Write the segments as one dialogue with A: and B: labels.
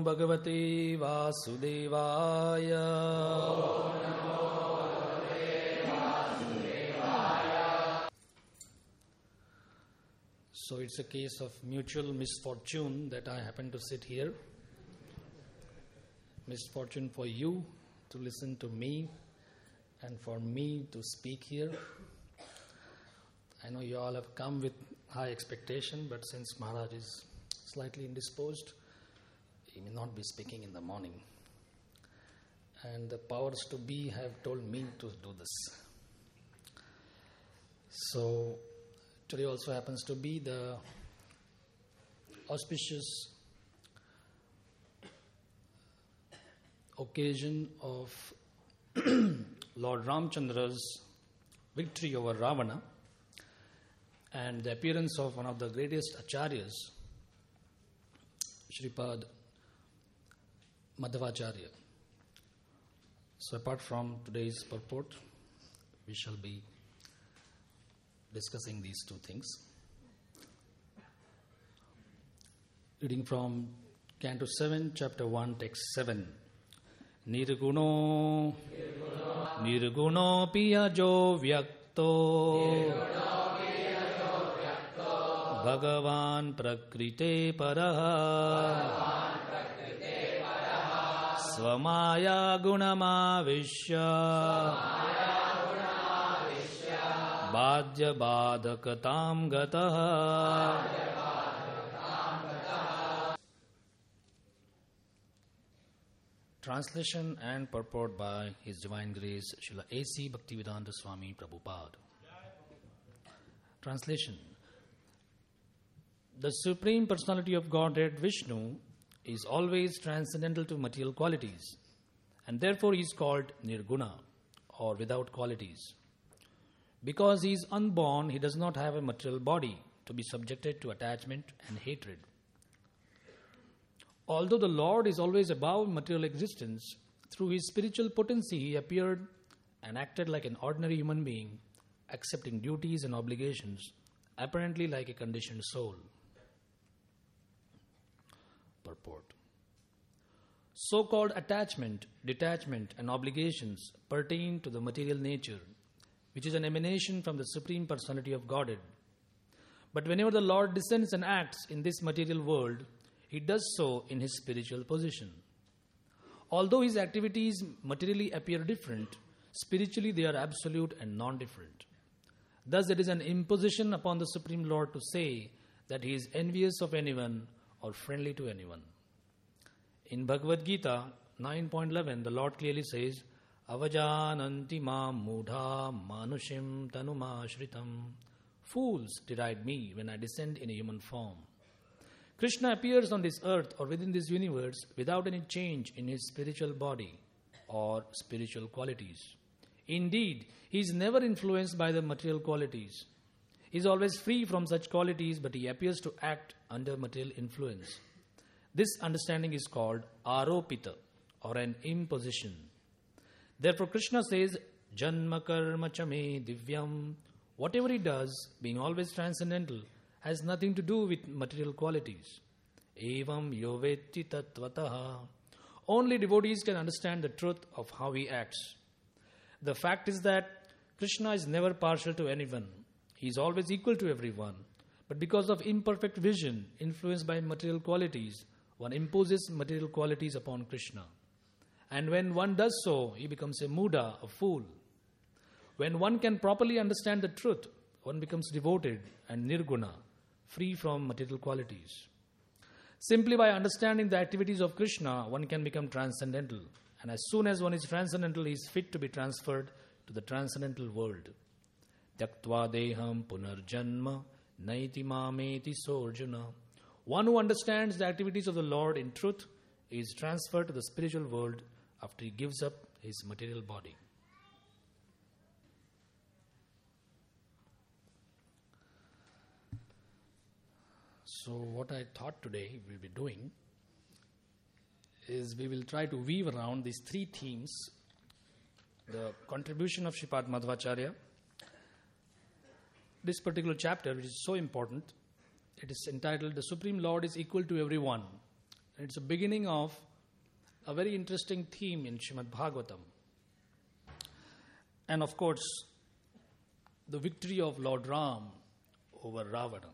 A: Bhagavate Vasudevaya. So it's a case of mutual misfortune that I happen to sit here. Misfortune for you to listen to me and for me to speak here. I know you all have come with high expectation, but since Maharaj is slightly indisposed, he may not be speaking in the morning. And the powers to be have told me to do this. So today also happens to be the auspicious occasion of Lord Ramchandra's victory over Ravana and the appearance of one of the greatest acharyas, Shripad Madhvacharya. So apart from today's purport, we shall be discussing these two things. Reading from Canto 7, Chapter 1, Text 7. Nirguno piyajo vyakto Bhagavan prakrite paraha Svamaya gunamavishya Bhadya badhakatam gataha. Translation and purport by His Divine Grace Srila A.C. Bhaktivedanta Swami Prabhupada. Translation. The Supreme Personality of Godhead Vishnu is always transcendental to material qualities, and therefore he is called Nirguna, or without qualities. Because he is unborn, he does not have a material body to be subjected to attachment and hatred. Although the Lord is always above material existence, through his spiritual potency he appeared and acted like an ordinary human being, accepting duties and obligations, apparently like a conditioned soul. Purport. So-called attachment, detachment and obligations pertain to the material nature, which is an emanation from the Supreme Personality of Godhead. But whenever the Lord descends and acts in this material world, he does so in his spiritual position. Although his activities materially appear different, spiritually they are absolute and non-different. Thus it is an imposition upon the Supreme Lord to say that he is envious of anyone or friendly to anyone. In Bhagavad Gita 9.11, the Lord clearly says, Avajananti mam mudha manushim tanuma shritam. Fools deride me when I descend in a human form. Krishna appears on this earth or within this universe without any change in his spiritual body or spiritual qualities. Indeed, he is never influenced by the material qualities. He is always free from such qualities, but he appears to act under material influence. This understanding is called aropita, or an imposition. Therefore, Krishna says, Janma karma chame divyam. Whatever he does, being always transcendental, has nothing to do with material qualities. Evam yovetti tatvataha. Only devotees can understand the truth of how he acts. The fact is that Krishna is never partial to anyone. He is always equal to everyone. But because of imperfect vision, influenced by material qualities, one imposes material qualities upon Krishna. And when one does so, he becomes a muda, a fool. When one can properly understand the truth, one becomes devoted and nirguna, free from material qualities. Simply by understanding the activities of Krishna, one can become transcendental. And as soon as one is transcendental, he is fit to be transferred to the transcendental world. Tyaktva deham punarjanma naiti mameti sorjuna. One who understands the activities of the Lord in truth is transferred to the spiritual world after he gives up his material body. So what I thought today we'll be doing is we will try to weave around these three themes: the contribution of Shripad Madhvacharya, this particular chapter which is so important. It is entitled, The Supreme Lord is Equal to Everyone, It's the beginning of a very interesting theme in Srimad Bhagavatam. And of course, the victory of Lord Ram over Ravana.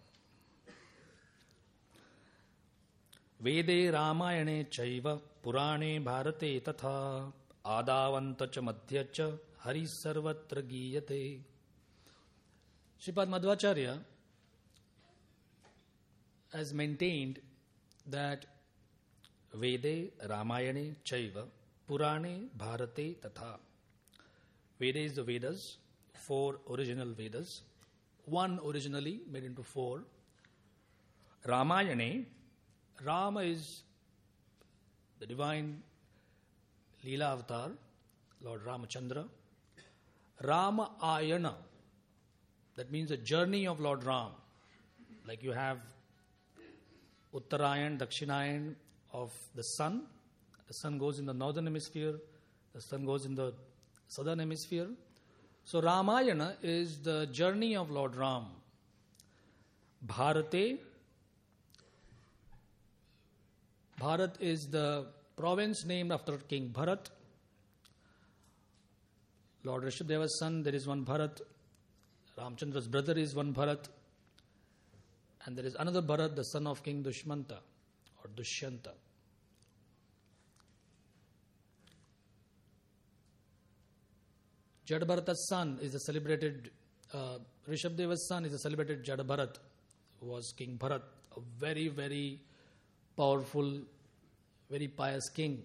A: Vede Ramayane Chaiva Purane Bharate Tatha Adavanta cha Madhya cha Hari Sarvatra Giyate. Sripad Madhvacharya has maintained that Vede Ramayane Chaiva Purane Bharate Tatha. Veda is the Vedas, 4 original Vedas, 1 originally made into 4. Ramayane, Rama is the divine Leela avatar, Lord Ramachandra. Rama Ayana, that means the journey of Lord Ram. Like you have Uttarayan, Dakshinayan of the sun. The sun goes in the northern hemisphere, the sun goes in the southern hemisphere. So Ramayana is the journey of Lord Ram. Bharate, Bharat is the province named after King Bharat. Lord Rishabdeva's son, there is one Bharat. Ramchandra's brother is one Bharat. And there is another Bharat, the son of King Dushmanta or Dushyanta. Jadabharata's son is the celebrated, Rishabdeva's son is the celebrated Jadabharat, who was King Bharat, a very, very powerful, very pious king.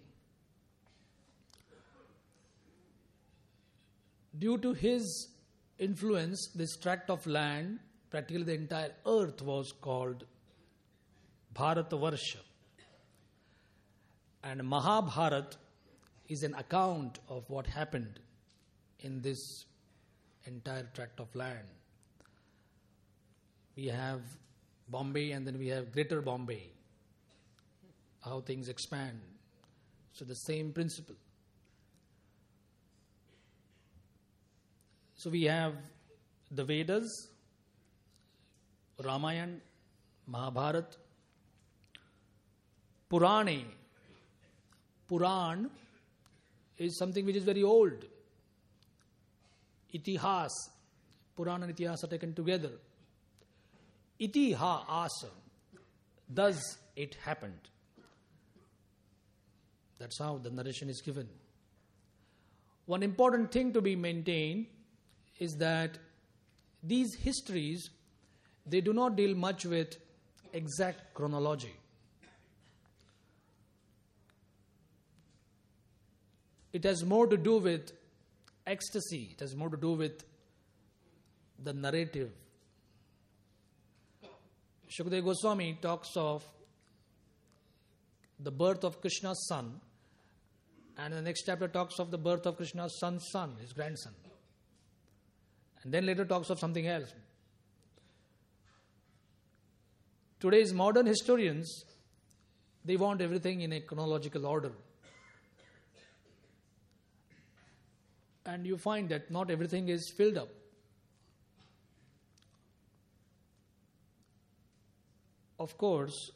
A: Due to his influence, this tract of land, practically the entire earth, was called Bharatavarsha. And Mahabharat is an account of what happened in this entire tract of land. We have Bombay and then we have Greater Bombay, how things expand. So the same principle. So we have the Vedas, Ramayana, Mahabharata, Purane. Puran is something which is very old. Itihas, Puran and Itihas are taken together. Itihasa, thus it happened. That's how the narration is given. One important thing to be maintained is that these histories, they do not deal much with exact chronology. It has more to do with ecstasy. It has more to do with the narrative. Shukadeva Goswami talks of the birth of Krishna's son, and the next chapter talks of the birth of Krishna's son's son, his grandson. And then later talks of something else. Today's modern historians, they want everything in a chronological order. And you find that not everything is filled up. Of course,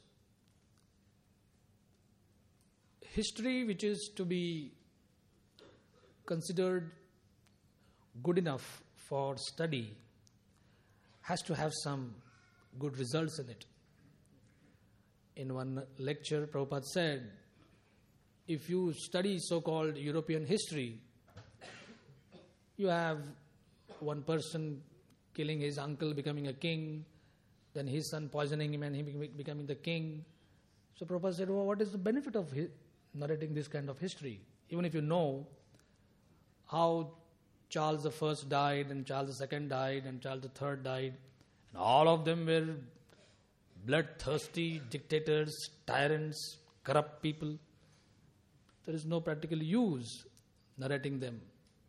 A: history which is to be considered good enough for study has to have some good results in it. In one lecture, Prabhupada said, if you study so-called European history, you have one person killing his uncle, becoming a king, then his son poisoning him and he becoming the king. So Prabhupada said, well, what is the benefit of narrating this kind of history? Even if you know how Charles I died and Charles II died and Charles III died, and all of them were bloodthirsty dictators, tyrants, corrupt people. There is no practical use narrating them.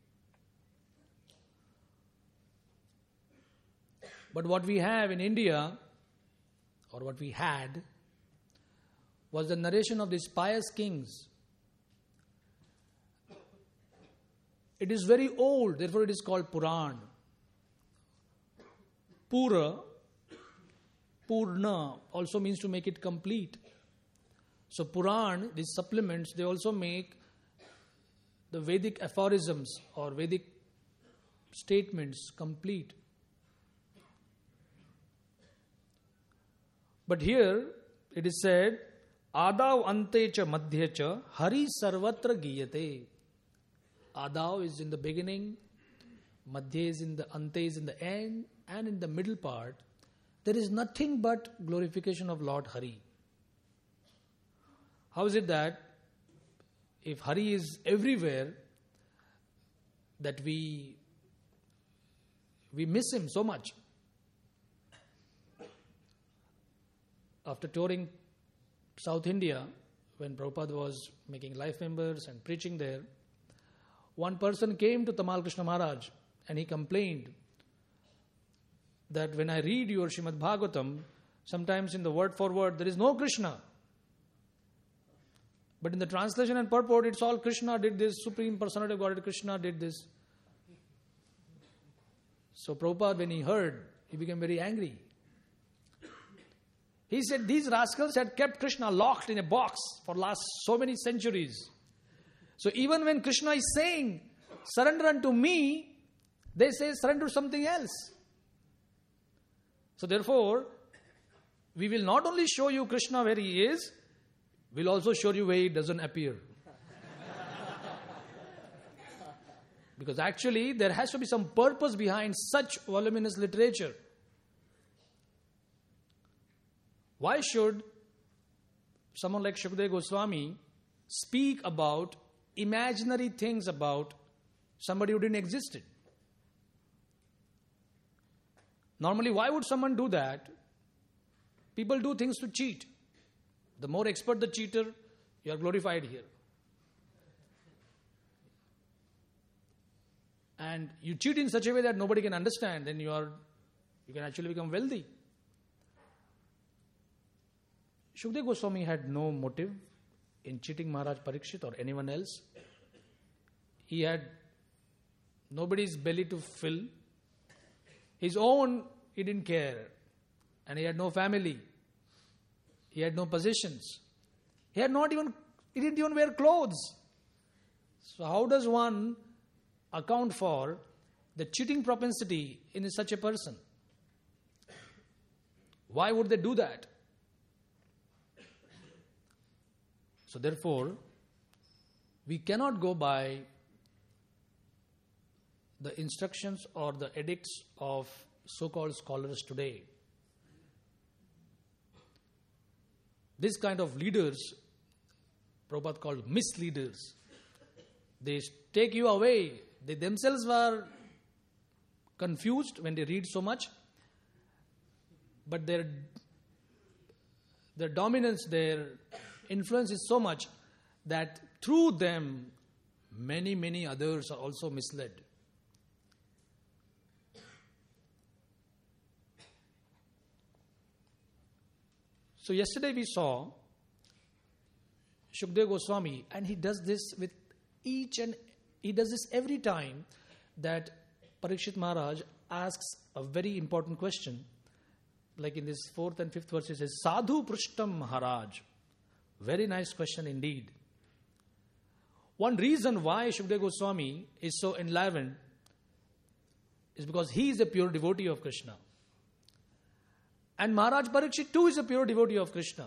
A: But what we have in India, or what we had, was the narration of these pious kings. It is very old, therefore it is called Puran. Pura, Purna, also means to make it complete. So Puran, these supplements, they also make the Vedic aphorisms or Vedic statements complete. But here it is said, Adav ante cha madhya cha hari sarvatra giyate. Adav is in the beginning, madhya is in the ante is in the end, and in the middle part, there is nothing but glorification of Lord Hari. How is it that if Hari is everywhere, that we miss him so much? After touring South India, when Prabhupada was making life members and preaching there, one person came to Tamal Krishna Maharaj and he complained that when I read your Srimad Bhagavatam, sometimes in the word for word there is no Krishna. But in the translation and purport, it's all Krishna did this, Supreme Personality of Godhead Krishna did this. So Prabhupada, when he heard, he became very angry. He said these rascals had kept Krishna locked in a box for last so many centuries. So even when Krishna is saying, surrender unto me, they say surrender to something else. So therefore, we will not only show you Krishna where he is, we'll also show you where he doesn't appear. Because actually, there has to be some purpose behind such voluminous literature. Why should someone like Shukadeva Goswami speak about imaginary things about somebody who didn't exist? Normally, why would someone do that? People do things to cheat. The more expert the cheater, you are glorified here. And you cheat in such a way that nobody can understand, then you can actually become wealthy. Shukadeva Goswami had no motive in cheating Maharaj Parikshit or anyone else. He had nobody's belly to fill. His own, he didn't care. And he had no family. He had no possessions. He didn't even wear clothes. So how does one account for the cheating propensity in such a person? Why would they do that? So therefore, we cannot go by the instructions or the edicts of so-called scholars today. This kind of leaders, Prabhupada called misleaders, they take you away. They themselves were confused when they read so much, but their dominance, their influence is so much that through them many, many others are also misled. So yesterday we saw Shukadeva Goswami, and he does this every time that Parikshit Maharaj asks a very important question. Like in this 4th and 5th verse, it says, Sadhu Prishtam Maharaj. Very nice question indeed. One reason why Shukadeva Goswami is so enlivened is because he is a pure devotee of Krishna. And Maharaj Parikshit too is a pure devotee of Krishna.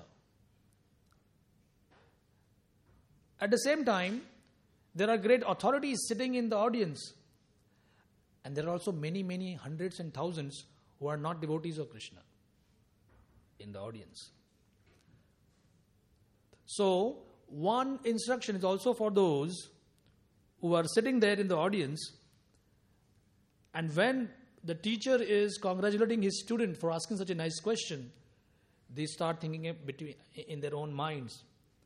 A: At the same time, there are great authorities sitting in the audience. And there are also many, many hundreds and thousands who are not devotees of Krishna in the audience. So, one instruction is also for those who are sitting there in the audience, and when the teacher is congratulating his student for asking such a nice question, they start thinking in their own minds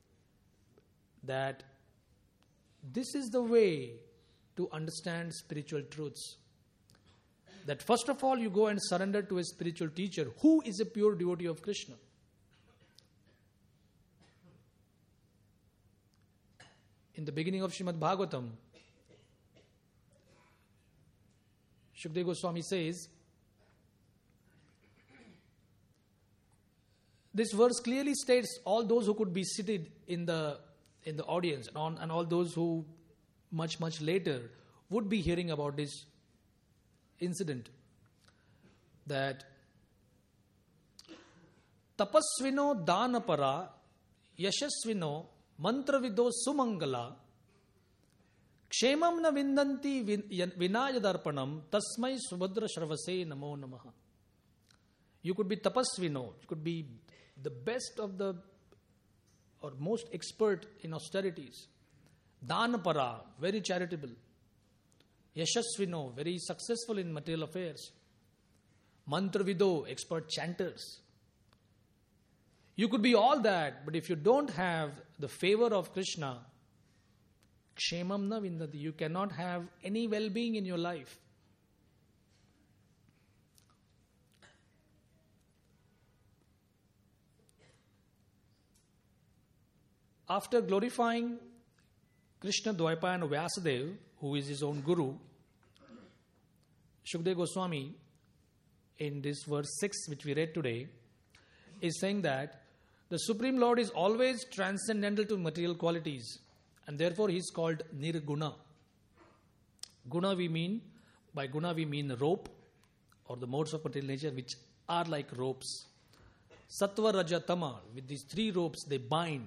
A: that this is the way to understand spiritual truths. That first of all, you go and surrender to a spiritual teacher who is a pure devotee of Krishna. In the beginning of Srimad Bhagavatam, Shukadeva Goswami says, this verse clearly states all those who could be seated in the audience and all those who much later would be hearing about this incident, that tapasvino danapara yashasvino mantravido sumangala kshemam na vindanti vinayadarpanam tasmai subhadra shravase namo namaha. You could be tapasvino, you could be the best of the or most expert in austerities. Danapara, very charitable. Yashasvino, very successful in material affairs. Mantravido, expert chanters. You could be all that, but if you don't have the favor of Krishna, kshemam na vindati, you cannot have any well-being in your life. After glorifying Krishna, Dvaipa and Vyasadeva, who is his own guru, Shukdev Goswami, in this verse 6 which we read today, is saying that the Supreme Lord is always transcendental to material qualities, and therefore he is called Nirguna. By guna we mean rope, or the modes of material nature which are like ropes. Sattva, Raja, Tama, with these three ropes they bind.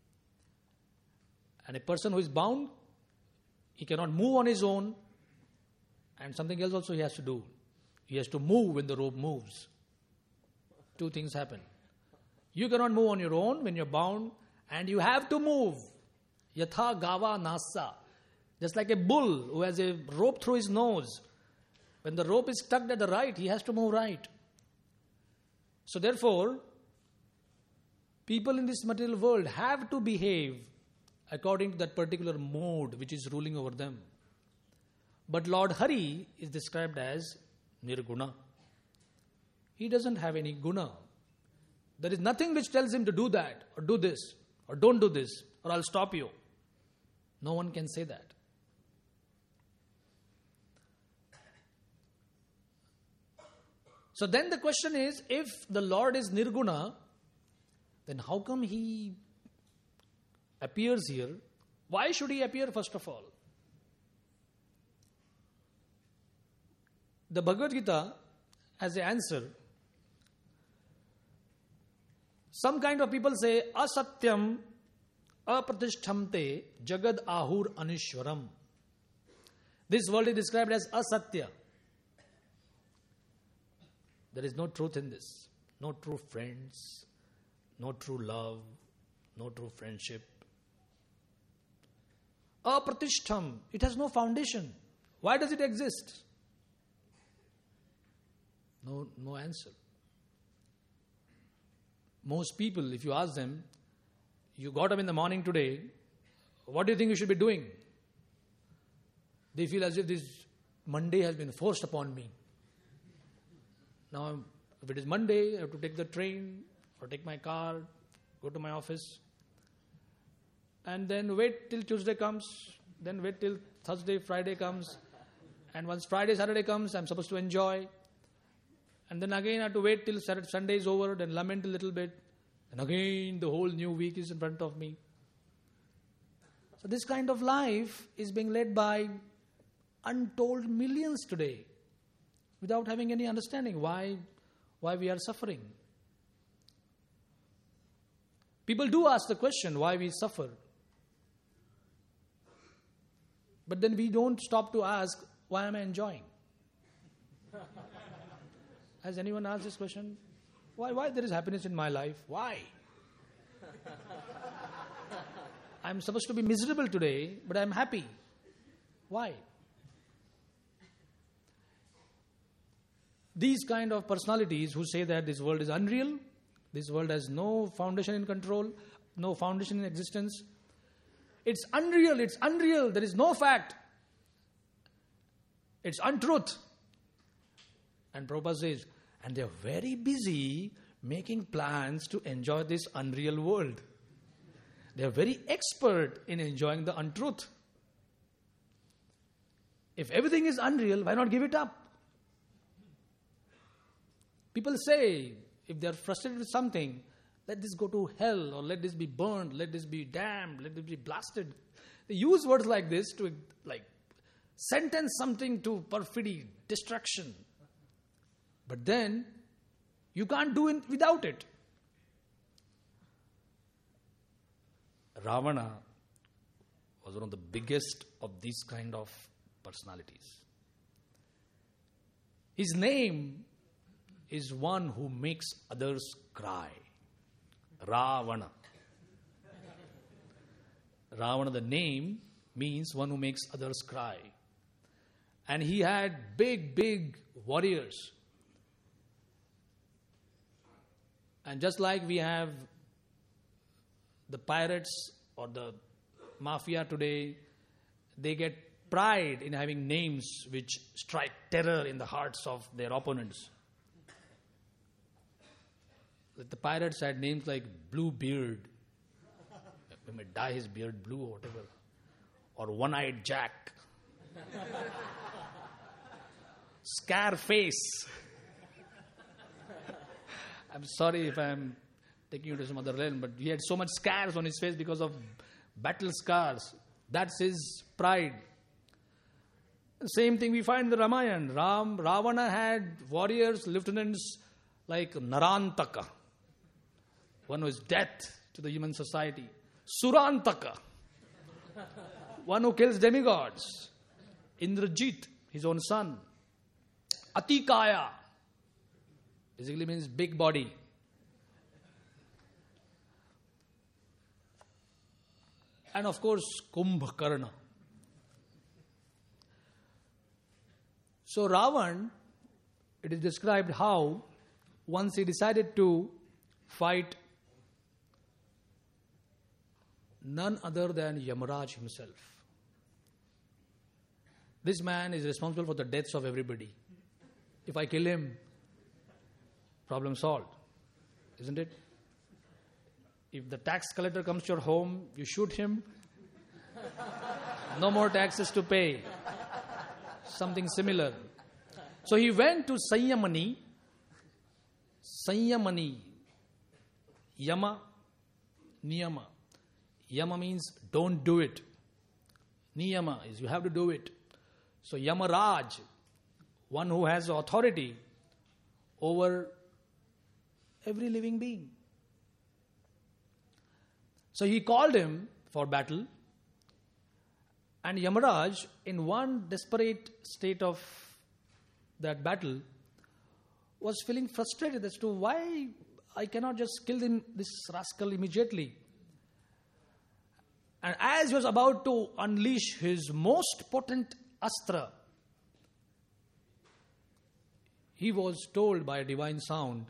A: And a person who is bound, he cannot move on his own, and something else also he has to do. He has to move when the rope moves. Two things happen. You cannot move on your own when you're bound, and you have to move. Yatha gava nasa. Just like a bull who has a rope through his nose. When the rope is tucked at the right, he has to move right. So therefore, people in this material world have to behave according to that particular mode which is ruling over them. But Lord Hari is described as Nirguna. He doesn't have any guna. There is nothing which tells him to do that, or do this, or don't do this, or I'll stop you. No one can say that. So then the question is, if the Lord is Nirguna, then how come he appears here? Why should he appear first of all? The Bhagavad Gita has an answer. Some kind of people say, asatyam apratishtamte jagad ahur anishwaram. This world is described as asatya. There is no truth in this. No true friends, no true love, no true friendship. Apratishtam, it has no foundation. Why does it exist? No answer. Most people, if you ask them, you got up in the morning today, what do you think you should be doing? They feel as if this Monday has been forced upon me. Now, if it is Monday, I have to take the train or take my car, go to my office, and then wait till Tuesday comes, then wait till Thursday, Friday comes, and once Friday, Saturday comes, I'm supposed to enjoy. And then again I have to wait till Sunday is over, then lament a little bit. And again the whole new week is in front of me. So this kind of life is being led by untold millions today, without having any understanding why we are suffering. People do ask the question why we suffer. But then we don't stop to ask, why am I enjoying? Has anyone asked this question? Why there is happiness in my life? Why? I'm supposed to be miserable today, but I'm happy. Why? These kind of personalities who say that this world is unreal, this world has no foundation in control, no foundation in existence. It's unreal, there is no fact. It's untruth. And Prabhupada says, and they are very busy making plans to enjoy this unreal world. They are very expert in enjoying the untruth. If everything is unreal, why not give it up? People say, if they are frustrated with something, let this go to hell, or let this be burned, let this be damned, let this be blasted. They use words like this to sentence something to perfidy, destruction. But then, you can't do it without it. Ravana was one of the biggest of these kind of personalities. His name is one who makes others cry. Ravana. Ravana, the name, means one who makes others cry. And he had big warriors. And just like we have the pirates or the mafia today, they get pride in having names which strike terror in the hearts of their opponents. The pirates had names like Bluebeard. We may dye his beard blue or whatever. Or One-Eyed Jack. Scarface. I'm sorry if I'm taking you to some other realm, but he had so much scars on his face because of battle scars. That's his pride. Same thing we find in the Ramayana. Ravana had warriors, lieutenants like Narantaka, one who is death to the human society. Surantaka, one who kills demigods. Indrajit, his own son. Atikaya, basically means big body. And of course, Kumbhakarna. So Ravan, it is described how once he decided to fight none other than Yamaraj himself. This man is responsible for the deaths of everybody. If I kill him, problem solved, isn't it? If the tax collector comes to your home, you shoot him, no more taxes to pay. Something similar. So he went to Sanyamani, Yama, Niyama. Yama means don't do it. Niyama is you have to do it. So Yamaraj, one who has authority over every living being. So he called him for battle, and Yamaraj, in one desperate state of that battle, was feeling frustrated as to why I cannot just kill this rascal immediately. And as he was about to unleash his most potent astra, he was told by a divine sound,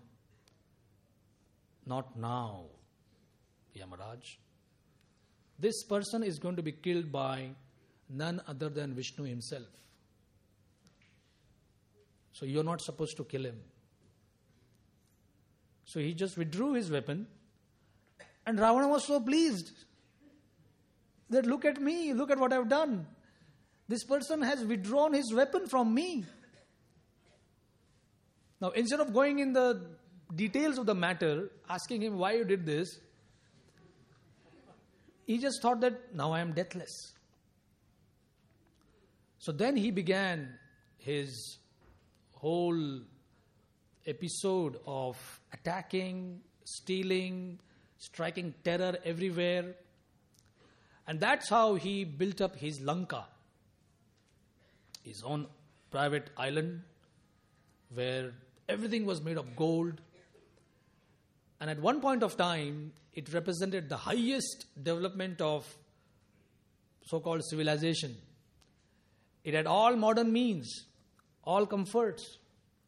A: not now, Yamaraj. This person is going to be killed by none other than Vishnu himself. So you're not supposed to kill him. So he just withdrew his weapon, and Ravana was so pleased that look at me, look at what I've done. This person has withdrawn his weapon from me. Now, instead of going in the details of the matter, asking him why you did this, he just thought that now I am deathless. So then he began his whole episode of attacking, stealing, striking terror everywhere. And that's how he built up his Lanka, his own private island where everything was made of gold. And at one point of time, it represented the highest development of so-called civilization. It had all modern means, all comforts.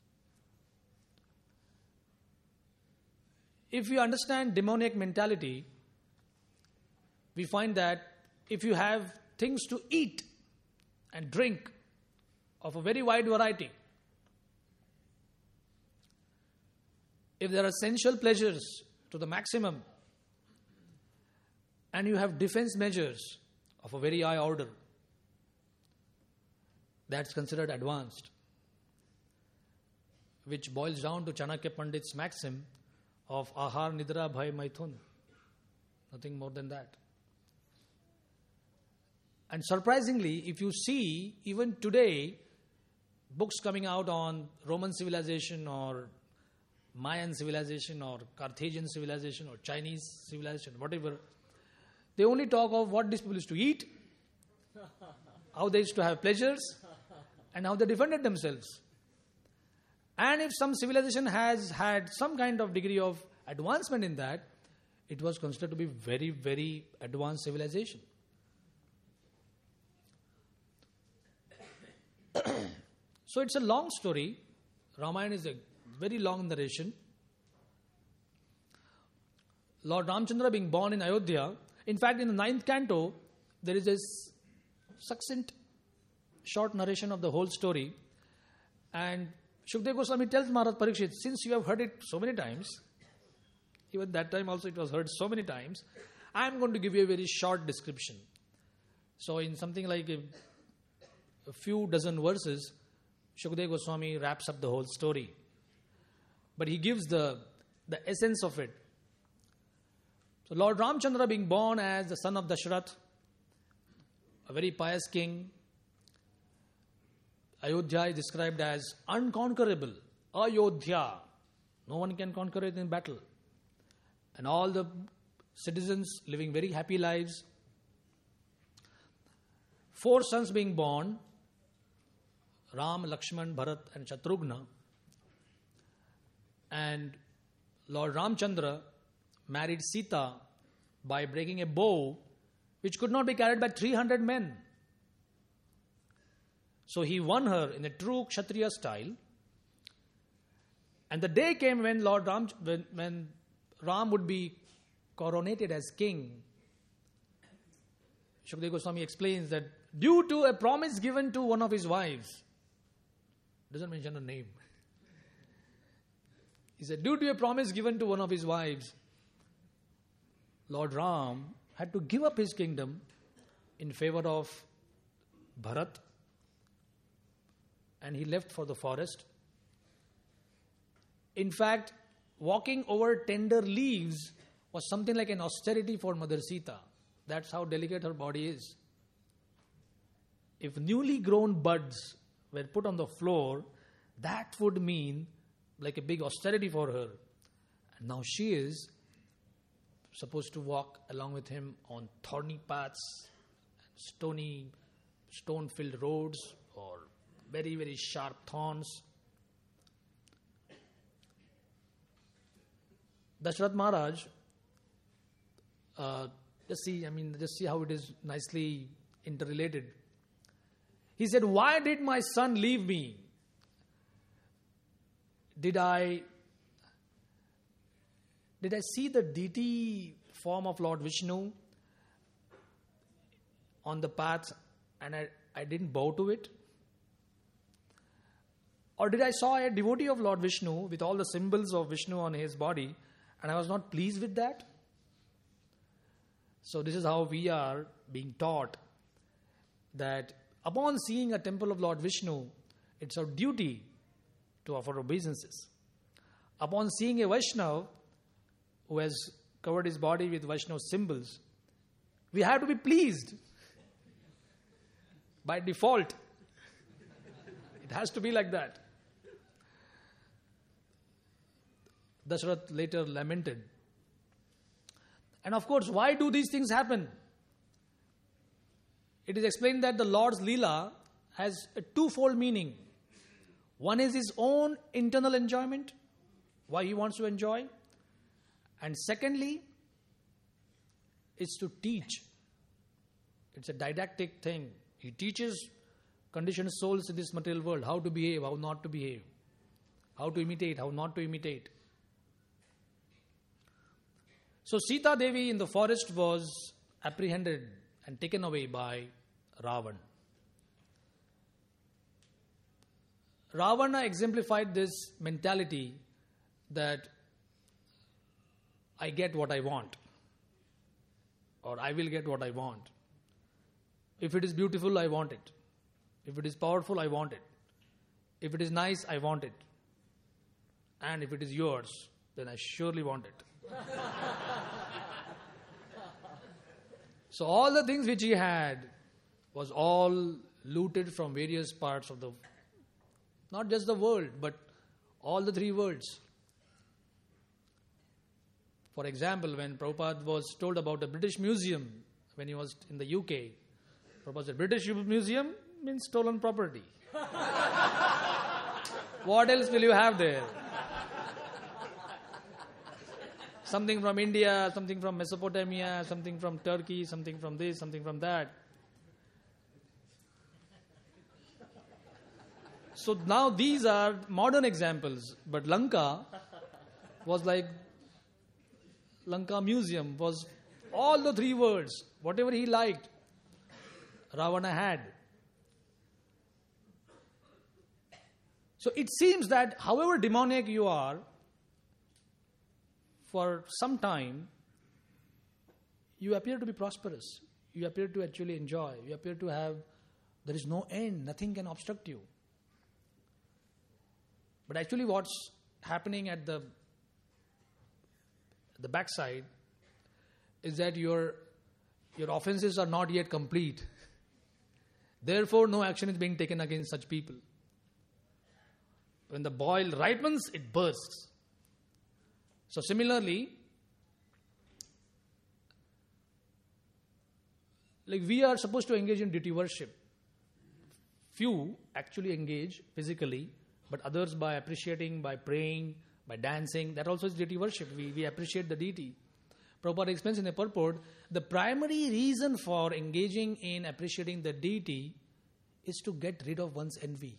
A: If you understand demoniac mentality, we find that if you have things to eat and drink of a very wide variety, if there are sensual pleasures to the maximum, and you have defense measures of a very high order, that's considered advanced, which boils down to Chanakya Pandit's maxim of Ahar, Nidra, Bhai, Maithun. Nothing more than that. And surprisingly, if you see, even today, books coming out on Roman civilization or Mayan civilization or Carthaginian civilization or Chinese civilization, whatever, they only talk of what these people used to eat, how they used to have pleasures, and how they defended themselves. And if some civilization has had some kind of degree of advancement in that, it was considered to be very, very advanced civilization. So it's a long story. Ramayana is a very long narration. Lord Ramchandra being born in Ayodhya. In fact, in the 9th canto, there is this succinct, short narration of the whole story. And Shukdev Goswami tells Maharaj Parikshit, since you have heard it so many times, even that time also it was heard so many times, I am going to give you a very short description. So in something like a few dozen verses, Shukdev Goswami wraps up the whole story. But he gives the essence of it. So Lord Ramchandra being born as the son of Dashrath, a very pious king. Ayodhya is described as unconquerable. Ayodhya. No one can conquer it in battle. And all the citizens living very happy lives. 4 sons being born, Ram, Lakshman, Bharat and Shatrughna. And Lord Ramchandra married Sita by breaking a bow which could not be carried by 300 men. So he won her in a true Kshatriya style. And the day came when when Ram would be coronated as king. Shukdev Goswami explains that due to a promise given to one of his wives, doesn't mention a name. He said, due to a promise given to one of his wives, Lord Ram had to give up his kingdom in favor of Bharat, and he left for the forest. In fact, walking over tender leaves was something like an austerity for Mother Sita. That's how delicate her body is. If newly grown buds were put on the floor, that would mean like a big austerity for her. And now she is supposed to walk along with him on thorny paths, stone-filled roads, or very, very sharp thorns. Dashrath Maharaj, just see how it is nicely interrelated. He said, why did my son leave me? Did I see the deity form of Lord Vishnu on the path and I didn't bow to it? Or did I saw a devotee of Lord Vishnu with all the symbols of Vishnu on his body and I was not pleased with that? So this is how we are being taught that upon seeing a temple of Lord Vishnu, it's our duty to offer obeisances. Upon seeing a Vaishnava who has covered his body with Vaishnava symbols, we have to be pleased. By default. It has to be like that. Dashrath later lamented. And of course, why do these things happen? It is explained that the Lord's Leela has a twofold meaning. One is his own internal enjoyment, why he wants to enjoy. And secondly, it's to teach. It's a didactic thing. He teaches conditioned souls in this material world how to behave, how not to behave, how to imitate, how not to imitate. So Sita Devi in the forest was apprehended and taken away by Ravan. Ravana exemplified this mentality that I get what I want, or I will get what I want. If it is beautiful, I want it. If it is powerful, I want it. If it is nice, I want it. And if it is yours, then I surely want it. So all the things which he had was all looted from various parts of the, not just the world, but all the three worlds. For example, when Prabhupada was told about the British Museum, when he was in the UK, Prabhupada said, British Museum means stolen property. What else will you have there? Something from India, something from Mesopotamia, something from Turkey, something from this, something from that. So now these are modern examples, but Lanka was like, Lanka Museum was all the three words, whatever he liked, Ravana had. So it seems that however demoniac you are, for some time, you appear to be prosperous. You appear to actually enjoy. You appear to have, there is no end, nothing can obstruct you. But actually what's happening at the backside is that your offenses are not yet complete. Therefore, no action is being taken against such people. When the boil ripens, it bursts. So similarly, like we are supposed to engage in deity worship. Few actually engage physically, but others by appreciating, by praying, by dancing. That also is deity worship. We appreciate the deity. Prabhupada explains in a purport, the primary reason for engaging in appreciating the deity is to get rid of one's envy.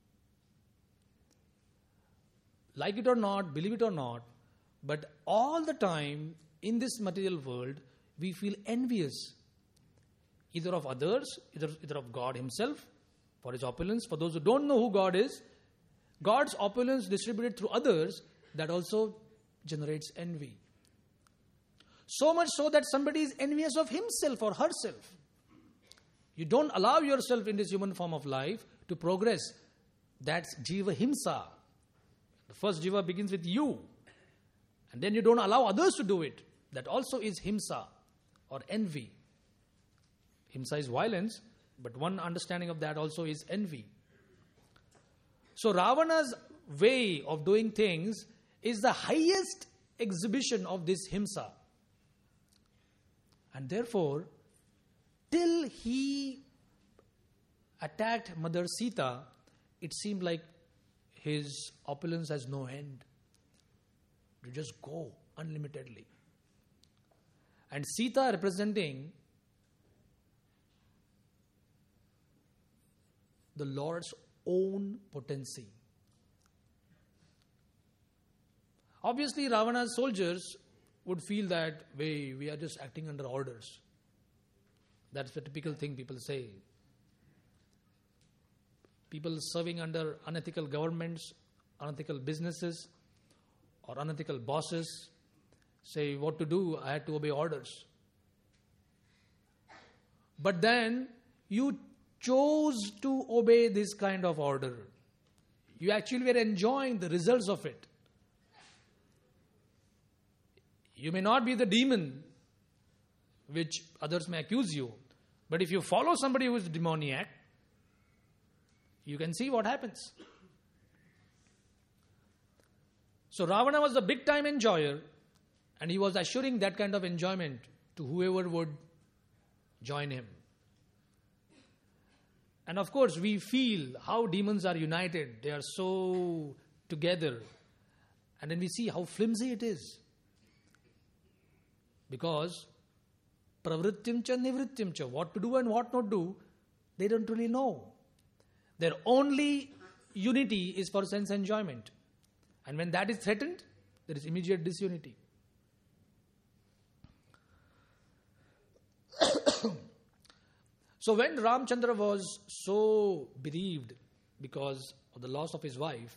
A: Like it or not, believe it or not, but all the time in this material world, we feel envious. Either of others, either of God himself, for his opulence. For those who don't know who God is, God's opulence distributed through others, that also generates envy. So much so that somebody is envious of himself or herself. You don't allow yourself in this human form of life to progress. That's Jiva Himsa. The first Jiva begins with you. And then you don't allow others to do it. That also is Himsa or envy. Himsa is violence, but one understanding of that also is envy. So Ravana's way of doing things is the highest exhibition of this Himsa. And therefore, till he attacked Mother Sita, it seemed like his opulence has no end. To just go unlimitedly. And Sita representing the Lord's own potency. Obviously, Ravana's soldiers would feel that we are just acting under orders. That's the typical thing people say. People serving under unethical governments, unethical businesses, or unethical bosses say what to do, I had to obey orders. But then you chose to obey this kind of order. You actually were enjoying the results of it. You may not be the demon which others may accuse you, but if you follow somebody who is demoniac, you can see what happens. So Ravana was the big time enjoyer, and he was assuring that kind of enjoyment to whoever would join him. And of course, we feel how demons are united. They are so together. And then we see how flimsy it is. Because pravrittimcha nivrittimcha, what to do and what not do, they don't really know. Their only unity is for sense enjoyment. And when that is threatened, there is immediate disunity. So when Ramchandra was so bereaved because of the loss of his wife,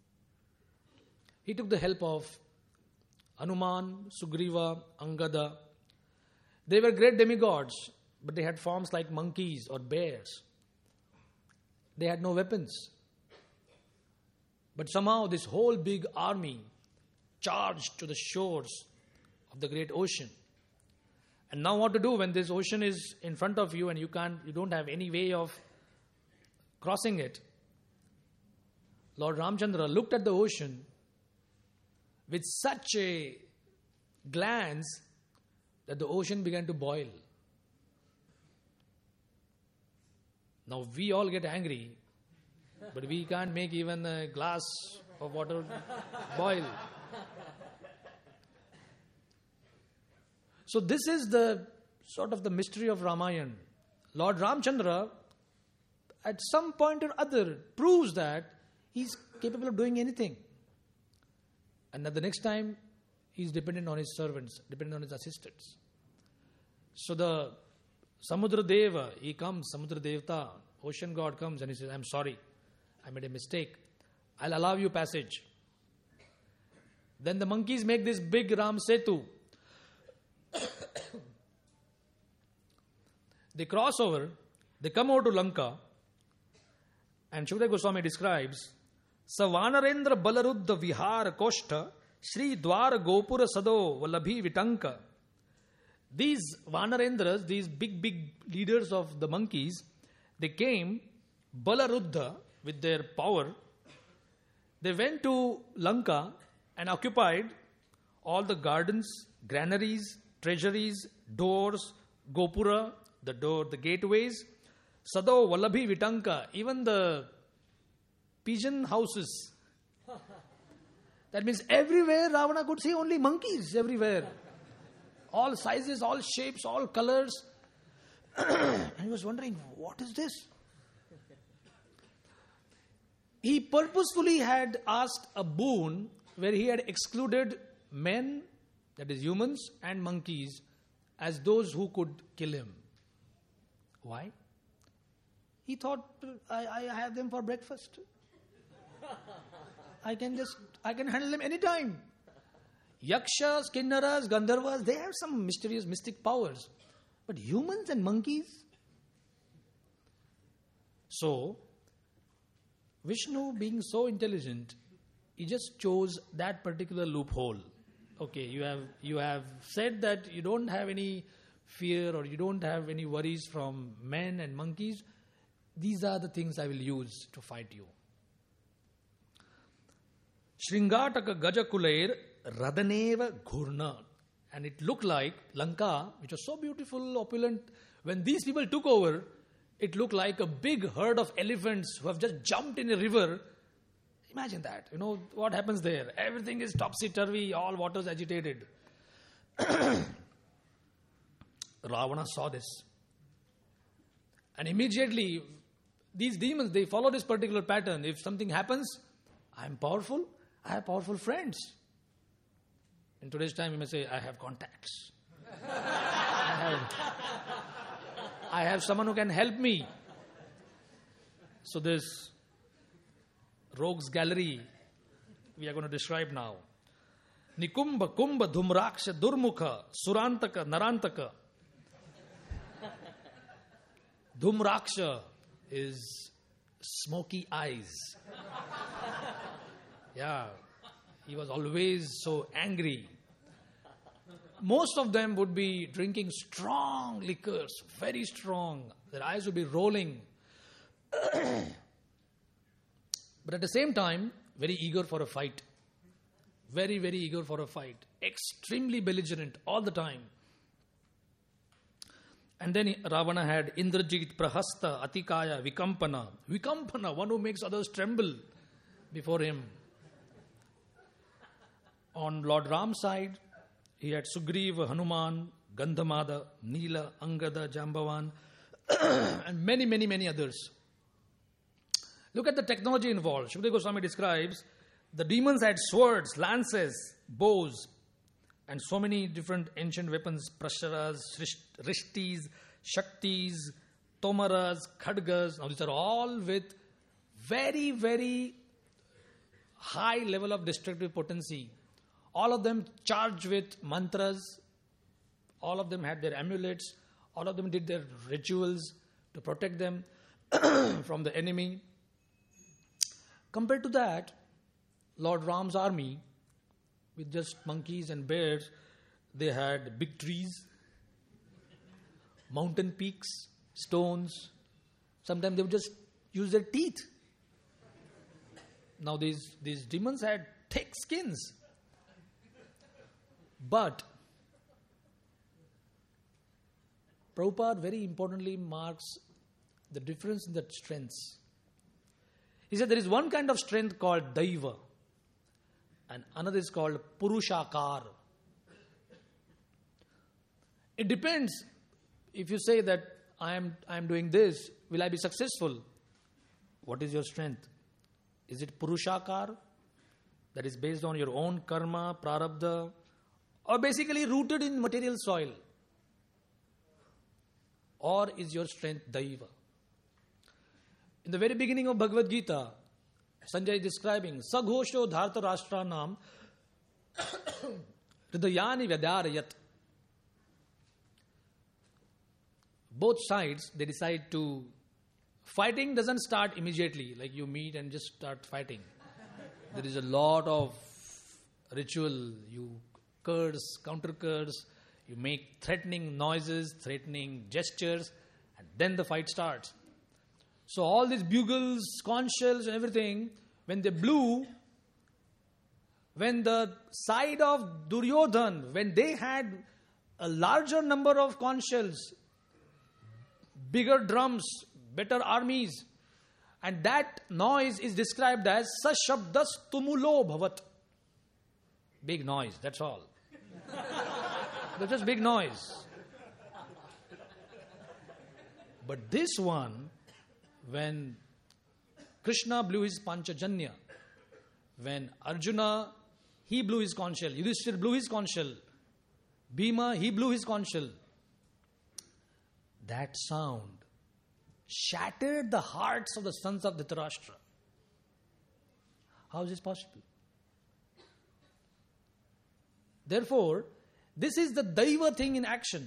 A: he took the help of Hanuman, Sugriva, Angada. They were great demigods, but they had forms like monkeys or bears. They had no weapons. But somehow this whole big army charged to the shores of the great ocean. And now what to do when this ocean is in front of you and you don't have any way of crossing it? Lord Ramchandra looked at the ocean with such a glance that the ocean began to boil. Now we all get angry, but we can't make even a glass of water boil. So this is the sort of the mystery of Ramayana. Lord Ramchandra, at some point or other, proves that he's capable of doing anything. And at the next time, he's dependent on his servants, dependent on his assistants. So the Samudra Deva, he comes, Samudra Devta, ocean god comes and he says, I'm sorry, I made a mistake. I'll allow you passage. Then the monkeys make this big Ram Setu. They cross over, they come over to Lanka, and Shukadeva Goswami describes, Savanarendra Balaruddha Vihar Koshta Shri Dwara Gopura Sado Vallabhi Vitanka. These Vanarendras, these big leaders of the monkeys, they came, Balaruddha, with their power. They went to Lanka and occupied all the gardens, granaries, treasuries, doors, Gopura, the door, the gateways, Sado Vallabhi Vitanka, even the pigeon houses. That means everywhere Ravana could see only monkeys everywhere. All sizes, all shapes, all colors. And he was wondering, what is this? He purposefully had asked a boon where he had excluded men, that is humans, and monkeys as those who could kill him. Why? He thought, I have them for breakfast. I can handle them anytime. Yakshas, Kinnaras, Gandharvas, they have some mysterious, mystic powers. But humans and monkeys? So, Vishnu, being so intelligent, he just chose that particular loophole. Okay, you have said that you don't have any fear or you don't have any worries from men and monkeys. These are the things I will use to fight you. Shringataka Gajakulair Radaneva Ghurna. And it looked like Lanka, which was so beautiful, opulent. When these people took over, it looked like a big herd of elephants who have just jumped in a river. Imagine that. You know what happens there. Everything is topsy-turvy, all waters agitated. Ravana saw this. And immediately, these demons, they follow this particular pattern. If something happens, I am powerful, I have powerful friends. In today's time, you may say, I have contacts. I have someone who can help me. So this rogues gallery, we are going to describe now. Nikumba, Kumbha, Dhumraksha, Durmukha, Surantaka, Narantaka. Dhumraksha is smoky eyes. Yeah, he was always so angry. Most of them would be drinking strong liquors, very strong. Their eyes would be rolling. But at the same time, very eager for a fight. Very, very eager for a fight. Extremely belligerent all the time. And then Ravana had Indrajit, Prahasta, Atikaya, Vikampana. Vikampana, one who makes others tremble before him. On Lord Ram's side, he had Sugriva, Hanuman, Gandhamada, Neela, Angada, Jambavan, and many, many, many others. Look at the technology involved. Shukadeva Goswami describes the demons had swords, lances, bows, and so many different ancient weapons, prasharas, rishtis, shaktis, tomaras, khadgas. Now these are all with very, very high level of destructive potency. All of them charged with mantras. All of them had their amulets. All of them did their rituals to protect them from the enemy. Compared to that, Lord Ram's army with just monkeys and bears. They had big trees, mountain peaks, stones. Sometimes they would just use their teeth. Now these demons had thick skins. But Prabhupada very importantly marks the difference in the strengths. He said there is one kind of strength called Daiva and another is called Purushakar. It depends. If you say that I am doing this, will I be successful? What is your strength? Is it Purushakar, that is based on your own karma, prarabdha, or basically rooted in material soil? Or is your strength Daiva? In the very beginning of Bhagavad Gita, Sanjay is describing Saghosho Dharta Rashtra Nam Hridayani Vyadarayat. Both sides, they decide to... Fighting doesn't start immediately, like you meet and just start fighting. There is a lot of ritual. You curse, counter curse, you make threatening noises, threatening gestures, and then the fight starts. So all these bugles, conch shells and everything, when they blew, when the side of Duryodhan, when they had a larger number of conch shells, bigger drums, better armies, and that noise is described as Sashabdas Tumulo Bhavat. Big noise, that's all. But just big noise. But this one, when Krishna blew his Panchajanya, when Arjuna, he blew his conch shell, Yudhishthira blew his conch shell, Bhima, he blew his conch shell, that sound shattered the hearts of the sons of Dhritarashtra. How is this possible? Therefore, this is the Daiva thing in action.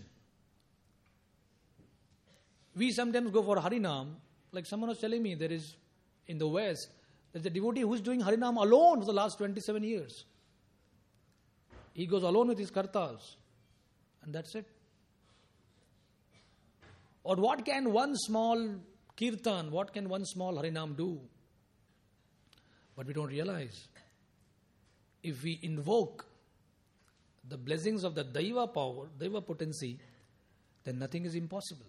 A: We sometimes go for Harinam. Like someone was telling me, there is, in the West, there's a devotee who is doing Harinam alone for the last 27 years. He goes alone with his kartas. And that's it. Or what can one small kirtan, what can one small Harinam do? But we don't realize. If we invoke the blessings of the Daiva power, Daiva potency, then nothing is impossible.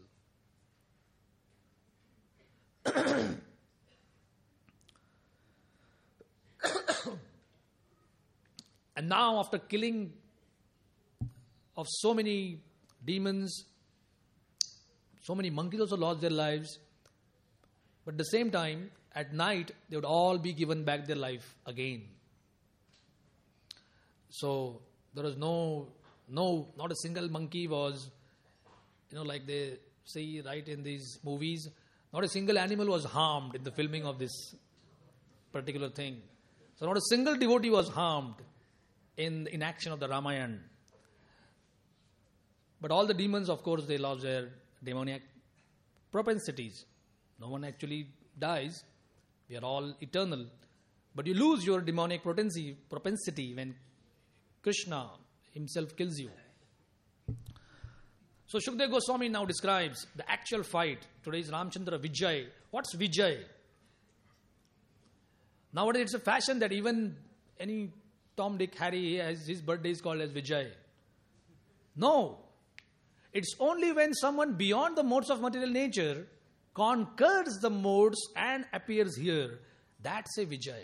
A: And now, after killing of so many demons, so many monkeys also lost their lives. But at the same time, at night, they would all be given back their life again. So, there was not a single monkey was, like they say right in these movies, not a single animal was harmed in the filming of this particular thing. So, not a single devotee was harmed in action of the Ramayana. But all the demons, of course, they lost their demoniac propensities. No one actually dies. We are all eternal. But you lose your demonic propensity when Krishna himself kills you. So Shukdev Goswami now describes the actual fight. Today is Ramchandra Vijay. What's Vijay? Nowadays it's a fashion that even any Tom, Dick, Harry, his birthday is called as Vijay. No. It's only when someone beyond the modes of material nature conquers the modes and appears here. That's a Vijay.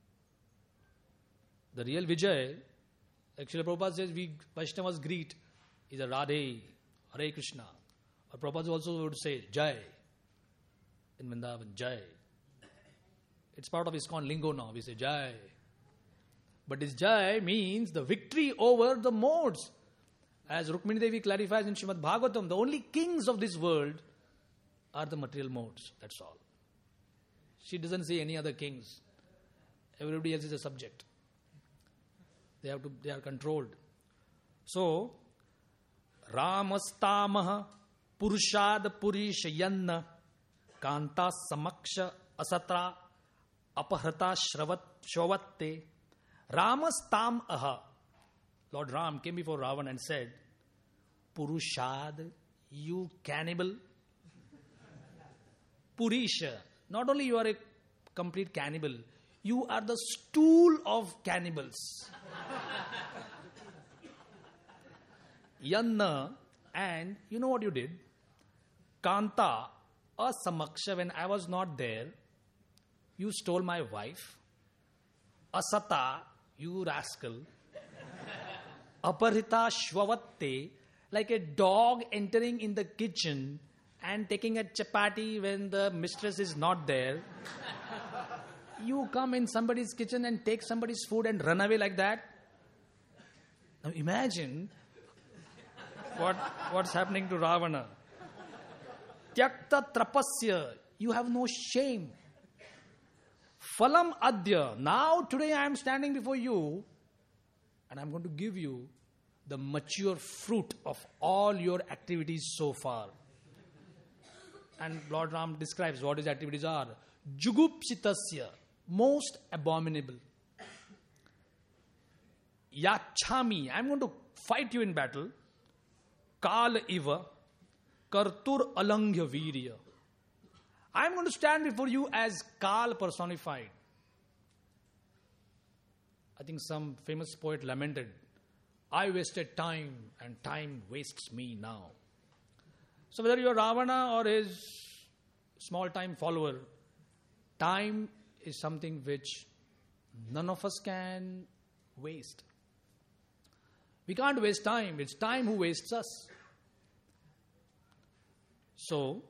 A: The real Vijay, actually Prabhupada says we Vaishnavas greet is a Radhe, Hare Krishna. Or Prabhupada also would say Jai in Vrindavan, Jai. It's part of ISKCON lingo now. We say Jai. But this Jai means the victory over the modes. As Rukmini Devi clarifies in Srimad Bhagavatam, the only kings of this world are the material modes. That's all. She doesn't say any other kings. Everybody else is a subject. They are controlled. So, Ramastamaha Purushad Purishayanna Kanta Samaksha Asatra Apahrata Shravatte Ramastam Aha. Lord Ram came before Ravana and said, Purushad, you cannibal. Purisha, not only you are a complete cannibal, you are the stool of cannibals. Yanna, and you know what you did? Kanta, asamaksha, when I was not there, you stole my wife. Asata, you rascal. Aparhita shvavatte, like a dog entering in the kitchen and taking a chapati when the mistress is not there. You come in somebody's kitchen and take somebody's food and run away like that. Now imagine what's happening to Ravana. Tyakta trapasya, you have no shame. Phalam adya, now today I am standing before you and I am going to give you the mature fruit of all your activities so far. And Lord Ram describes what his activities are. Jugupsitasya, most abominable. Yachami, I am going to fight you in battle. Kal iva, kartur alangya virya. I am going to stand before you as Kal personified. I think some famous poet lamented, I wasted time and time wastes me now. So whether you are Ravana or his small-time follower, time is something which none of us can waste. We can't waste time. It's time who wastes us. So,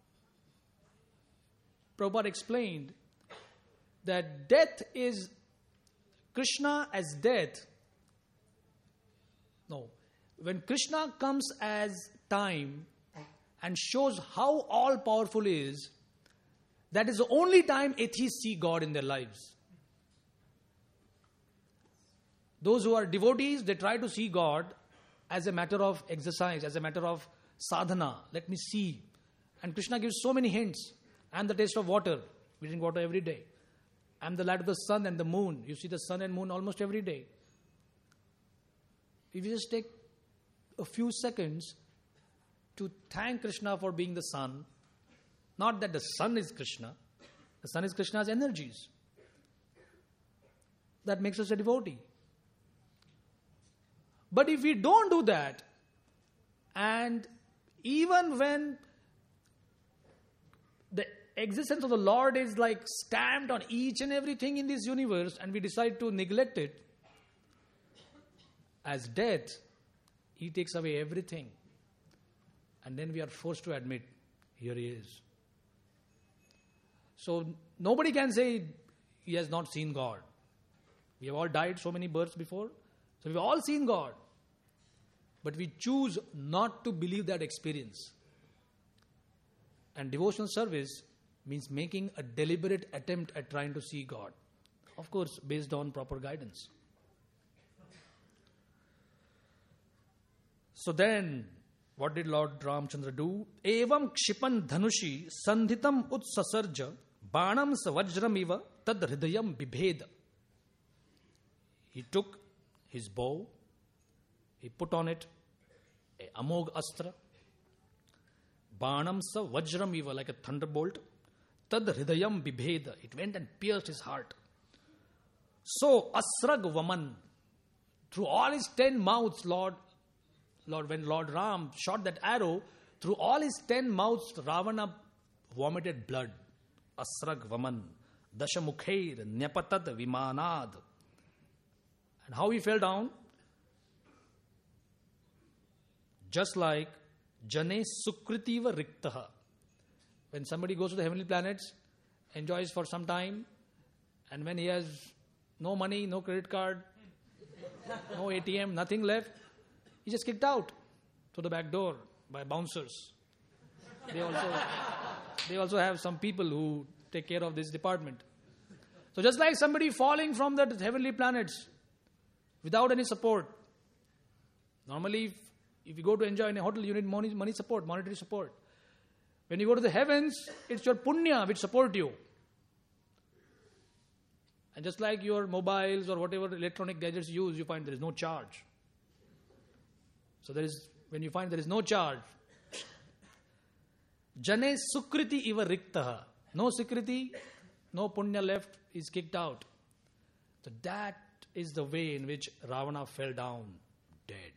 A: Prabhupada explained that death is Krishna as death. No. When Krishna comes as time and shows how all-powerful he is, that is the only time atheists see God in their lives. Those who are devotees, they try to see God as a matter of exercise, as a matter of sadhana. Let me see. And Krishna gives so many hints. I am the taste of water. We drink water every day. I am the light of the sun and the moon. You see the sun and moon almost every day. If you just take a few seconds to thank Krishna for being the sun, not that the sun is Krishna, the sun is Krishna's energies. That makes us a devotee. But if we don't do that, and even when the existence of the Lord is like stamped on each and everything in this universe, and we decide to neglect it, as death, he takes away everything. And then we are forced to admit, here he is. So nobody can say he has not seen God. We have all died so many births before. So we've all seen God. But we choose not to believe that experience. And devotional service means making a deliberate attempt at trying to see God. Of course, based on proper guidance. So then, what did Lord Ramchandra do? Evam kshipan dhanushi sandhitam utsasarja banam savajramiva tad hridayam bibheda. He took his bow, he put on it a amog astra, banam savajramiva, like a thunderbolt, tad hridayam bibheda. It went and pierced his heart. So asrag vaman, through all his 10 mouths, when Lord Ram shot that arrow, through all his 10 mouths, Ravana vomited blood. Asrag vaman, dashamukhair, nyapatad vimanad. And how he fell down? Just like jane sukritiva riktaha. When somebody goes to the heavenly planets, enjoys for some time, and when he has no money, no credit card, no ATM, nothing left, he just kicked out through the back door by bouncers. They also have some people who take care of this department. So just like somebody falling from the heavenly planets without any support. Normally, if you go to enjoy in a hotel, you need money support, monetary support. When you go to the heavens, it's your punya which support you. And just like your mobiles or whatever electronic gadgets you use, you find there is no charge. So when you find there is no charge, Jane Sukriti iva riktaha. No Sukriti, no Punya left, is kicked out. So that is the way in which Ravana fell down dead.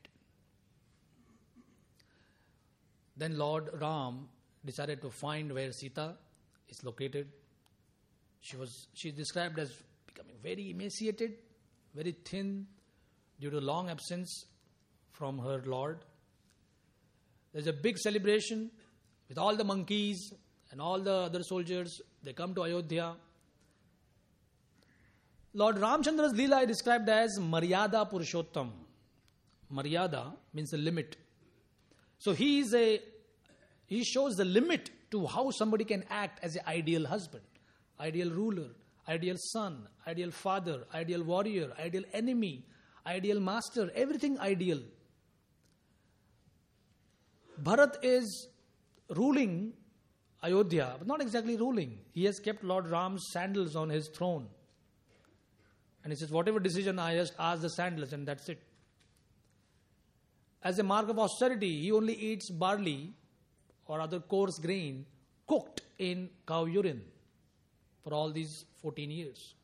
A: Then Lord Ram decided to find where Sita is located. She is described as becoming very emaciated, very thin due to long absence from her Lord. There's a big celebration with all the monkeys and all the other soldiers. They come to Ayodhya. Lord Ramchandra's Leela is described as Maryada Purushottam. Maryada means a limit. So he shows the limit to how somebody can act as an ideal husband, ideal ruler, ideal son, ideal father, ideal warrior, ideal enemy, ideal master, everything ideal. Bharat is ruling Ayodhya, but not exactly ruling. He has kept Lord Ram's sandals on his throne. And he says, whatever decision I just ask the sandals, and that's it. As a mark of austerity, he only eats barley or other coarse grain cooked in cow urine for all these 14 years.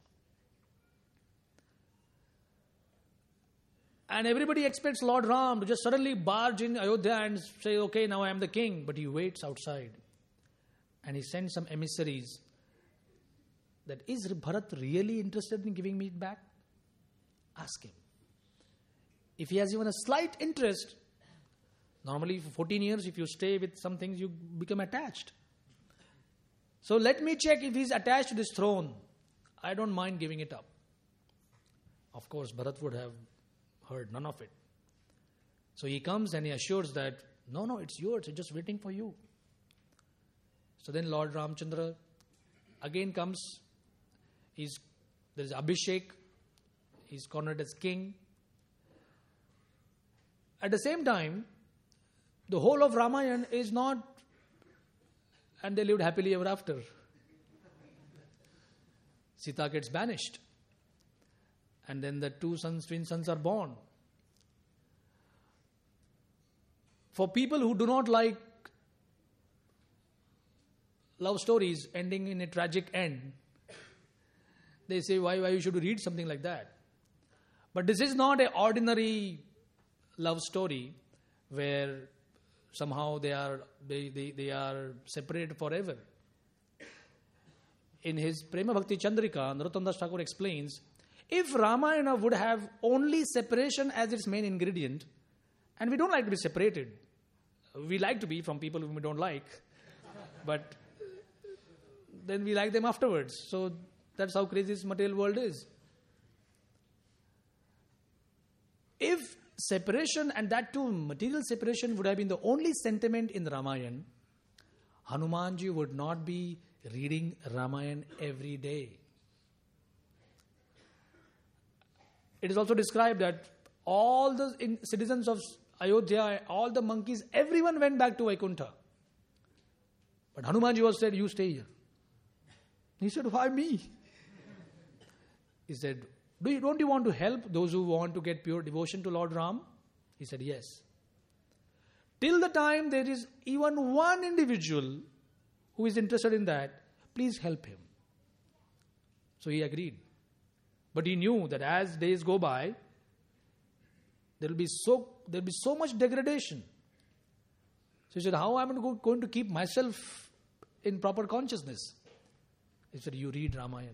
A: And everybody expects Lord Ram to just suddenly barge in Ayodhya and say, okay, now I am the king. But he waits outside. And he sends some emissaries that, is Bharat really interested in giving me it back? Ask him. If he has even a slight interest, normally for 14 years, if you stay with some things, you become attached. So let me check if he's attached to this throne. I don't mind giving it up. Of course, Bharat would have heard none of it. So he comes and he assures that, no, it's yours. It's just waiting for you. So then Lord Ramchandra again comes. There is Abhishek. He's cornered as king. At the same time, the whole of Ramayana is not, and they lived happily ever after. Sita gets banished. And then the twin sons are born. For people who do not like love stories ending in a tragic end, they say, why you should read something like that? But this is not an ordinary love story where somehow they are separated forever. In his Prema Bhakti Chandrika, Narottam Das Thakur explains, if Ramayana would have only separation as its main ingredient, and we don't like to be separated, we like to be from people whom we don't like, but then we like them afterwards. So that's how crazy this material world is. If separation, and that too material separation, would have been the only sentiment in the Ramayana, Hanumanji would not be reading Ramayana every day. It is also described that all the citizens of Ayodhya, all the monkeys, everyone went back to Vaikuntha. But Hanumanji was said, you stay here. He said, why me? He said, don't you want to help those who want to get pure devotion to Lord Ram? He said, yes. Till the time there is even one individual who is interested in that, please help him. So he agreed. But he knew that as days go by, there will be so much degradation. So he said, how am I going to keep myself in proper consciousness? He said, you read Ramayana.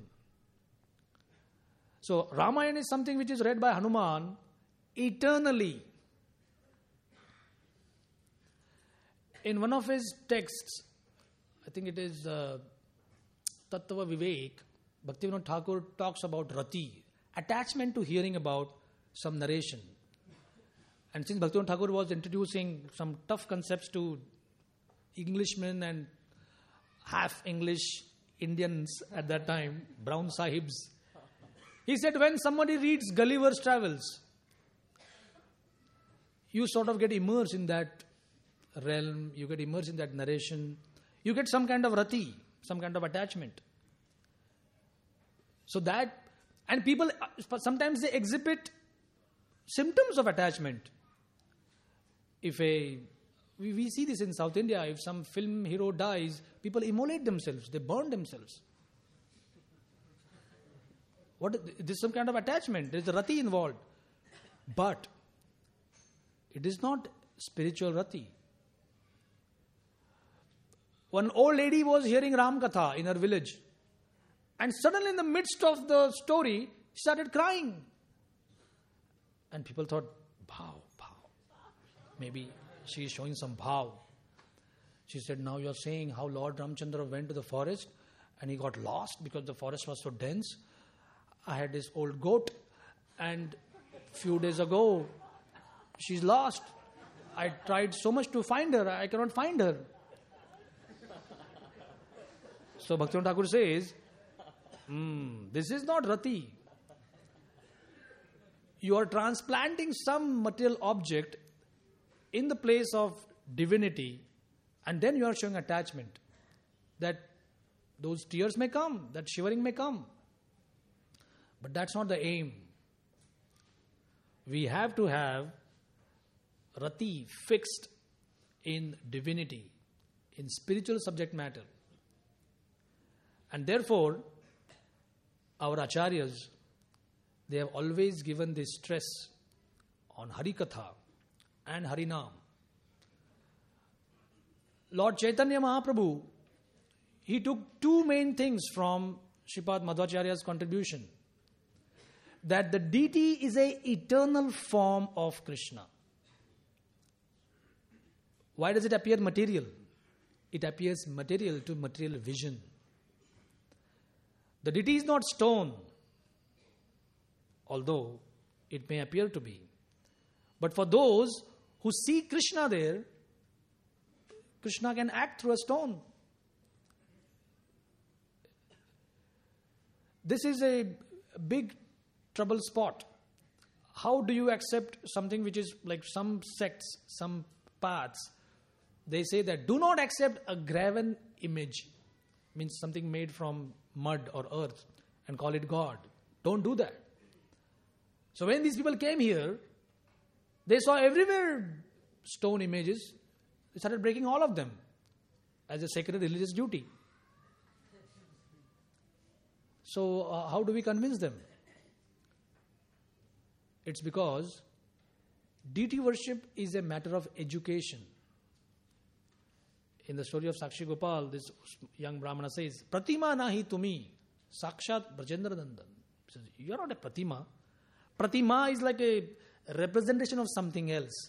A: So Ramayana is something which is read by Hanuman eternally. In one of his texts, I think it is Tattva Vivek, Bhaktivinoda Thakur talks about rati, attachment to hearing about some narration. And since Bhaktivinoda Thakur was introducing some tough concepts to Englishmen and half English Indians at that time, brown sahibs, he said when somebody reads Gulliver's Travels, you sort of get immersed in that realm, you get immersed in that narration, you get some kind of rati, some kind of attachment. So that, and people, sometimes they exhibit symptoms of attachment. we see this in South India, if some film hero dies, people immolate themselves, they burn themselves. There's some kind of attachment, there's a rati involved. But it is not spiritual rati. One old lady was hearing Ram Katha in her village, and suddenly in the midst of the story, she started crying. And people thought, bhav. Maybe she is showing some bhav. She said, now you are saying how Lord Ramchandra went to the forest and he got lost because the forest was so dense. I had this old goat, and few days ago, she's lost. I tried so much to find her, I cannot find her. So Bhaktivinoda Thakur says, this is not rati. You are transplanting some material object in the place of divinity, and then you are showing attachment. That those tears may come, that shivering may come. But that's not the aim. We have to have rati fixed in divinity, in spiritual subject matter. And therefore, our acharyas, they have always given this stress on Harikatha and Harinam. Lord Chaitanya Mahaprabhu, he took two main things from Sripad Madhvacharya's contribution. That the deity is an eternal form of Krishna. Why does it appear material? It appears material to material vision. The deity is not stone, although it may appear to be. But for those who see Krishna there, Krishna can act through a stone. This is a big trouble spot. How do you accept something which is like some sects, some paths? They say that do not accept a graven image, means something made from mud or earth, and call it God. Don't do that. So when these people came here, they saw everywhere stone images. They started breaking all of them as a sacred religious duty. So how do we convince them? It's because deity worship is a matter of education. In the story of Sakshi Gopal, this young Brahmana says, Pratima nahi tumi, Sakshat Brajendra Nandan. He says, you are not a Pratima. Pratima is like a representation of something else.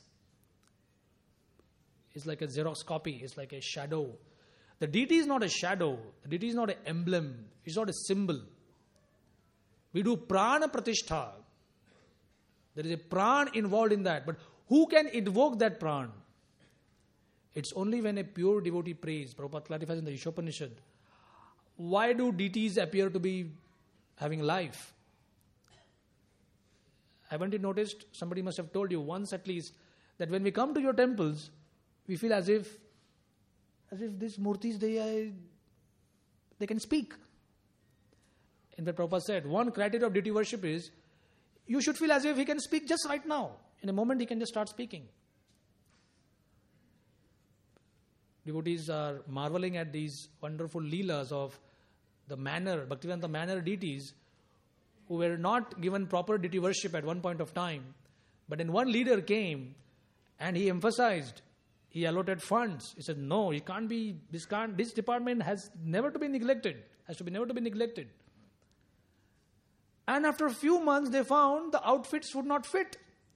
A: It's like a Xerox copy. It's like a shadow. The deity is not a shadow. The deity is not an emblem. It's not a symbol. We do prana pratishtha. There is a pran involved in that. But who can invoke that pran? It's only when a pure devotee prays. Prabhupada clarifies in the Ishopanishad. Why do deities appear to be having life? Haven't you noticed? Somebody must have told you once at least that when we come to your temples, we feel as if these murtis, they can speak. In fact, Prabhupada said, one criteria of deity worship is, you should feel as if he can speak just right now. In a moment, he can just start speaking. Devotees are marveling at these wonderful leelas of the manner, Bhaktivedanta manner deities who were not given proper deity worship at one point of time. But then one leader came and he emphasized, he allotted funds. He said, no, it can't be, this department has never to be neglected, never to be neglected. And after a few months, they found the outfits would not fit.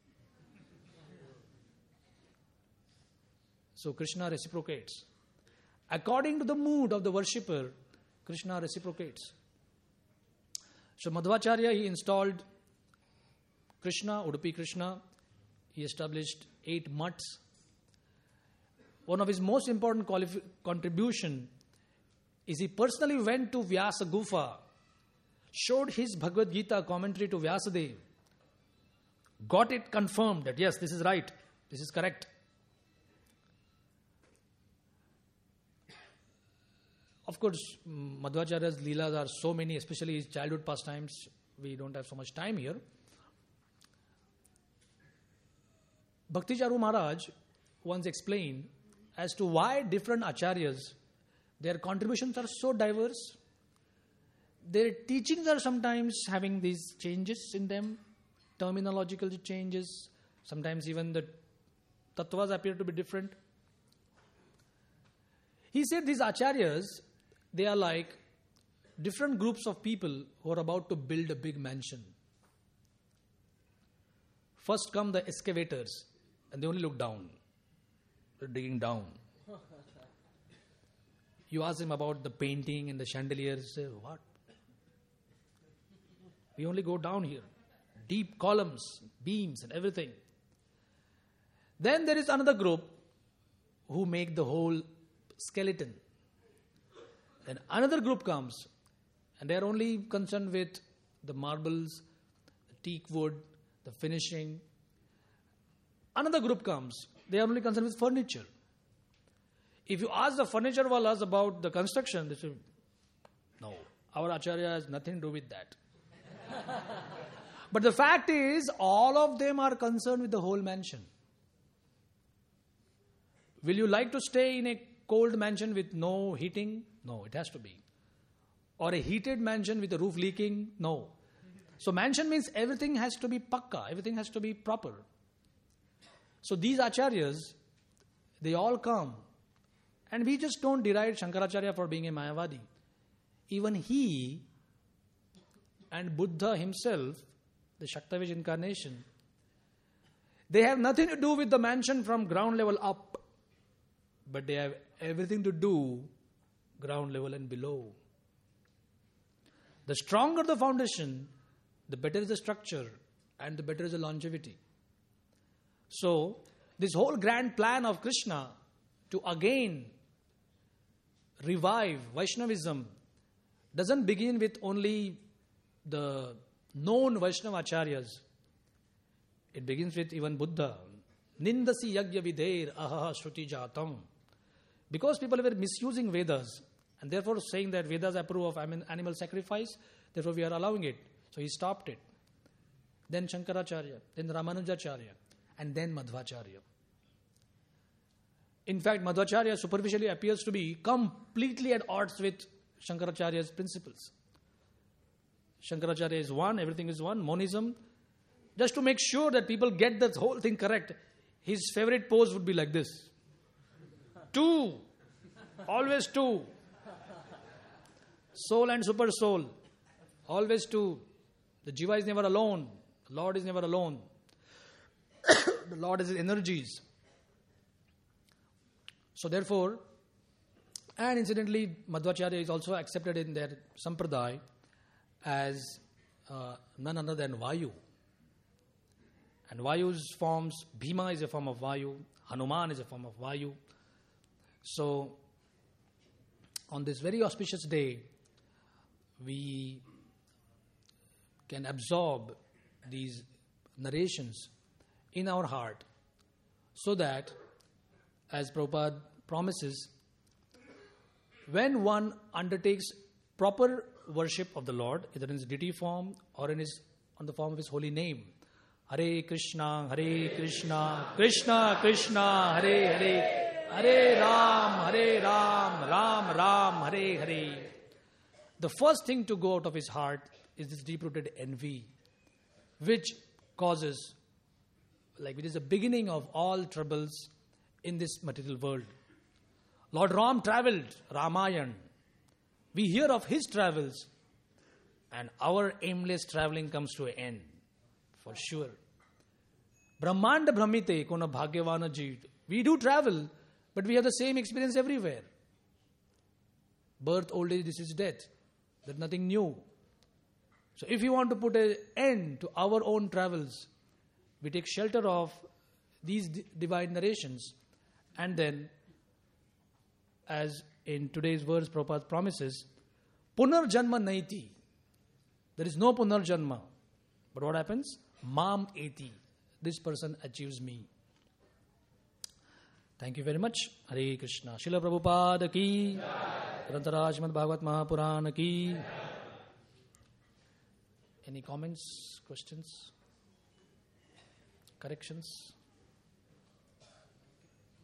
A: So Krishna reciprocates. According to the mood of the worshipper, Krishna reciprocates. So Madhvacharya, he installed Krishna, Udupi Krishna. He established 8 mutts. One of his most important contribution is he personally went to Vyasa Gufa, showed his Bhagavad Gita commentary to Vyasadeva, got it confirmed that yes, this is right, this is correct. Of course, Madhvacharya's leelas are so many, especially his childhood pastimes. We don't have so much time here. Bhakti Charu Maharaj, once explained as to why different acharyas, their contributions are so diverse. Their teachings are sometimes having these changes in them, terminological changes, sometimes even the tattvas appear to be different. He said these acharyas, they are like different groups of people who are about to build a big mansion. First come the excavators, and they only look down. They're digging down. You ask them about the painting and the chandeliers, say, what? We only go down here. Deep columns, beams and everything. Then there is another group who make the whole skeleton. Then another group comes, and they are only concerned with the marbles, the teak wood, the finishing. Another group comes, they are only concerned with furniture. If you ask the furniture wallas about the construction, they say, no, our acharya has nothing to do with that. But the fact is, all of them are concerned with the whole mansion. Will you like to stay in a cold mansion with no heating? No, it has to be. Or a heated mansion with the roof leaking? No. So mansion means everything has to be pakka, everything has to be proper. So these acharyas, they all come. And we just don't deride Shankaracharya for being a Mayavadi. Even he and Buddha himself, the Shaktavish incarnation, they have nothing to do with the mansion from ground level up, but they have everything to do ground level and below. The stronger the foundation, the better is the structure and the better is the longevity. So, this whole grand plan of Krishna to again revive Vaishnavism doesn't begin with only the known Vaishnava acharyas. It begins with even Buddha. Nindasi yagya vidher ahaha shruti jatam. Because people were misusing Vedas and therefore saying that Vedas approve of animal sacrifice, therefore we are allowing it. So he stopped it. Then Shankaracharya, then Ramanujacharya, and then Madhvacharya. In fact, Madhvacharya superficially appears to be completely at odds with Shankaracharya's principles. Shankaracharya is one, everything is one, monism. Just to make sure that people get the whole thing correct, his favorite pose would be like this. Two. Always two. Soul and super soul. Always two. The Jiva is never alone. The Lord is never alone. The Lord is energies. So therefore, and incidentally, Madhvacharya is also accepted in their sampradaya as none other than Vayu. And Vayu's forms, Bhima is a form of Vayu, Hanuman is a form of Vayu. So, on this very auspicious day, we can absorb these narrations in our heart so that, as Prabhupada promises, when one undertakes proper worship of the Lord, either in his deity form or on the form of his holy name, Hare Krishna, Krishna Krishna, Hare Hare, Hare Ram, Ram Ram, Hare Hare. The first thing to go out of his heart is this deep-rooted envy, which is the beginning of all troubles in this material world. Lord Ram travelled, Ramayan. We hear of his travels, and our aimless travelling comes to an end, for sure. Brahmanda Brahmite kona bhagyavana jeet. We do travel, but we have the same experience everywhere. Birth, old age, disease, death. There's nothing new. So if you want to put an end to our own travels, we take shelter of these divine narrations, and then, as in today's verse, Prabhupada promises, Punarjanma naiti. There is no Punarjanma. But what happens? Mam eti. This person achieves me. Thank you very much. Hare Krishna. Srila Prabhupada ki. Grantaraj Srimad Bhagavat Mahapurana ki. Any comments, questions, corrections?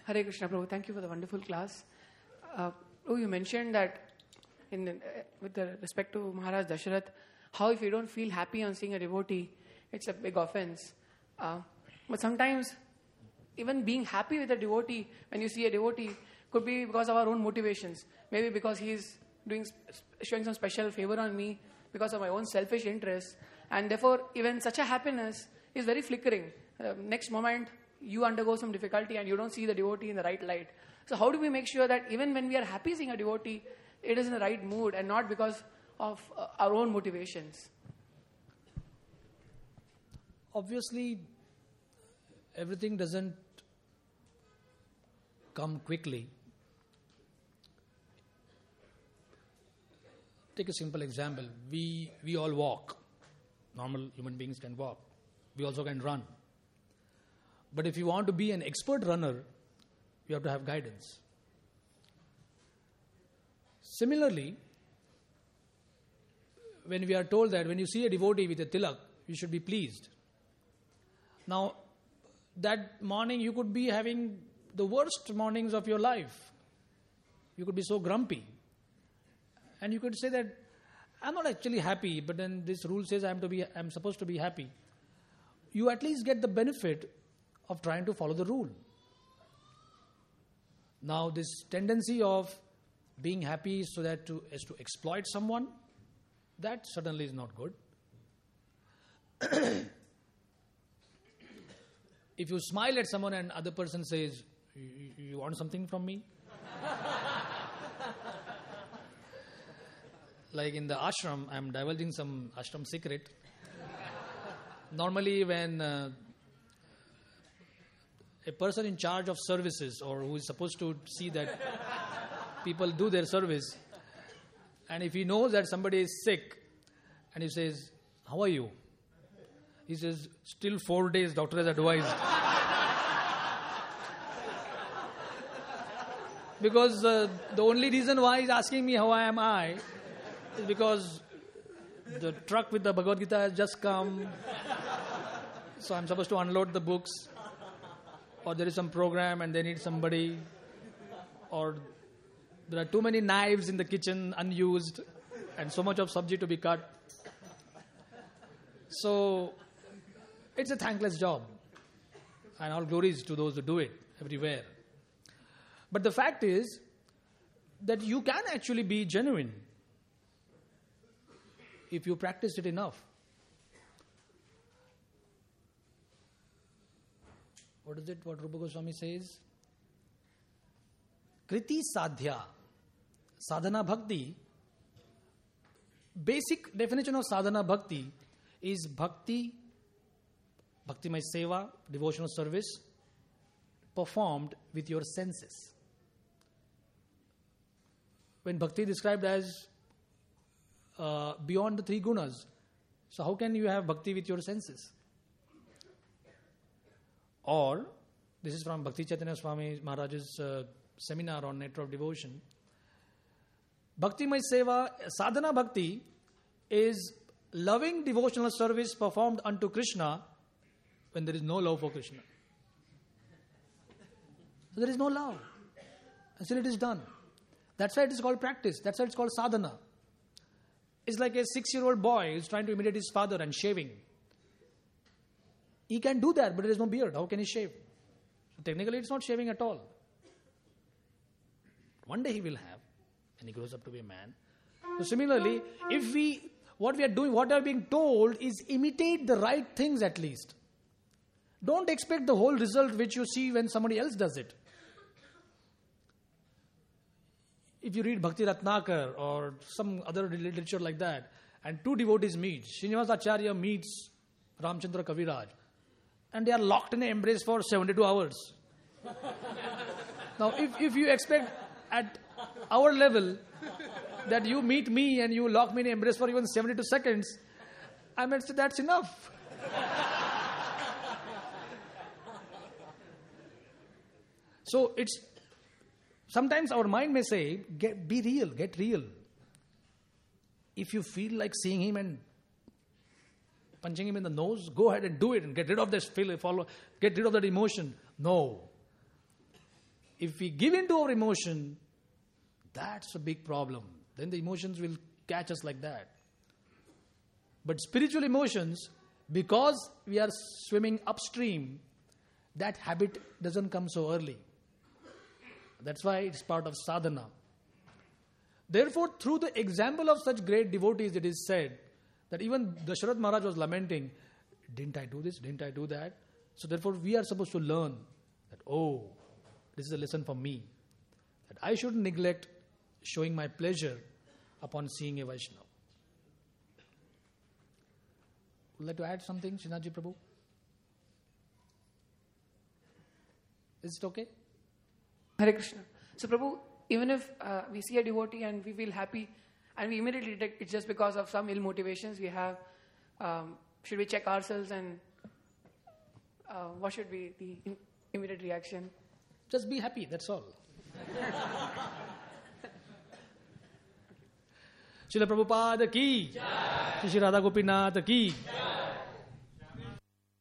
B: Hare Krishna, Prabhu. Thank you for the wonderful class. Prabhu, you mentioned that with the respect to Maharaj Dasharath, how if you don't feel happy on seeing a devotee, it's a big offense. But sometimes, even being happy with a devotee, when you see a devotee, could be because of our own motivations. Maybe because he's showing some special favor on me, because of my own selfish interests. And therefore, even such a happiness is very flickering. Next moment, you undergo some difficulty and you don't see the devotee in the right light. So how do we make sure that even when we are happy seeing a devotee, it is in the right mood and not because of our own motivations?
A: Obviously, everything doesn't come quickly. Take a simple example. We all walk. Normal human beings can walk. We also can run. But if you want to be an expert runner, you have to have guidance. Similarly, when we are told that when you see a devotee with a tilak, you should be pleased. Now, that morning you could be having the worst mornings of your life. You could be so grumpy. And you could say that, I'm not actually happy, but then this rule says I'm supposed to be happy. You at least get the benefit of trying to follow the rule. Now, this tendency of being happy so that as to exploit someone, that certainly is not good. If you smile at someone and other person says, you want something from me? Like in the ashram, I'm divulging some ashram secret. Normally when a person in charge of services or who is supposed to see that people do their service, and if he knows that somebody is sick and he says, how are you? He says, still 4 days, doctor has advised. Because the only reason why he's asking me how am I is because the truck with the Bhagavad Gita has just come. So I'm supposed to unload the books. Or there is some program and they need somebody. Or there are too many knives in the kitchen unused and so much of sabji to be cut. So it's a thankless job. And all glories to those who do it everywhere. But the fact is that you can actually be genuine if you practice it enough. What is it? What Rupa Goswami says? Kriti sadhya. Sadhana bhakti. Basic definition of sadhana bhakti is bhakti, bhaktimay seva, devotional service, performed with your senses. When bhakti is described as beyond the three gunas, so how can you have bhakti with your senses? Or, this is from Bhakti Chaitanya Swami Maharaj's seminar on Nectar of Devotion. Bhaktimay Seva, sadhana bhakti is loving devotional service performed unto Krishna when there is no love for Krishna. There is no love. And still it is done. That's why it is called practice. That's why it's called sadhana. It's like a 6-year-old boy who is trying to imitate his father and shaving. He can do that, but there is no beard. How can he shave? So technically it's not shaving at all. One day he will have, and he grows up to be a man. So similarly, what we are being told is imitate the right things at least. Don't expect the whole result which you see when somebody else does it. If you read Bhakti Ratnakar or some other literature like that, and two devotees meet, Srinivas Acharya meets Ramchandra Kaviraj, and they are locked in an embrace for 72 hours. Now, if you expect at our level that you meet me and you lock me in an embrace for even 72 seconds, I might say that's enough. So it's sometimes our mind may say, be real, get real. If you feel like seeing him and punching him in the nose, go ahead and do it and get rid of this get rid of that emotion. No. if we give in to our emotion, that's a big problem. Then the emotions will catch us like that. But spiritual emotions, because we are swimming upstream, that habit doesn't come so early. That's why it's part of sadhana. Therefore, through the example of such great devotees, it is said that even Dasharath Maharaj was lamenting, didn't I do this? Didn't I do that? So therefore, we are supposed to learn that, oh, this is a lesson for me. That I shouldn't neglect showing my pleasure upon seeing a Vaishnava. Would you like to add something, Srinathji Prabhu? Is it okay?
B: Hare Krishna. So Prabhu, even if we see a devotee and we feel happy and we immediately detect it's just because of some ill motivations we have, should we check ourselves and what should be the immediate reaction?
A: Just be happy, that's all. Srila Prabhupada ki, Shri Radha Gopinath ki.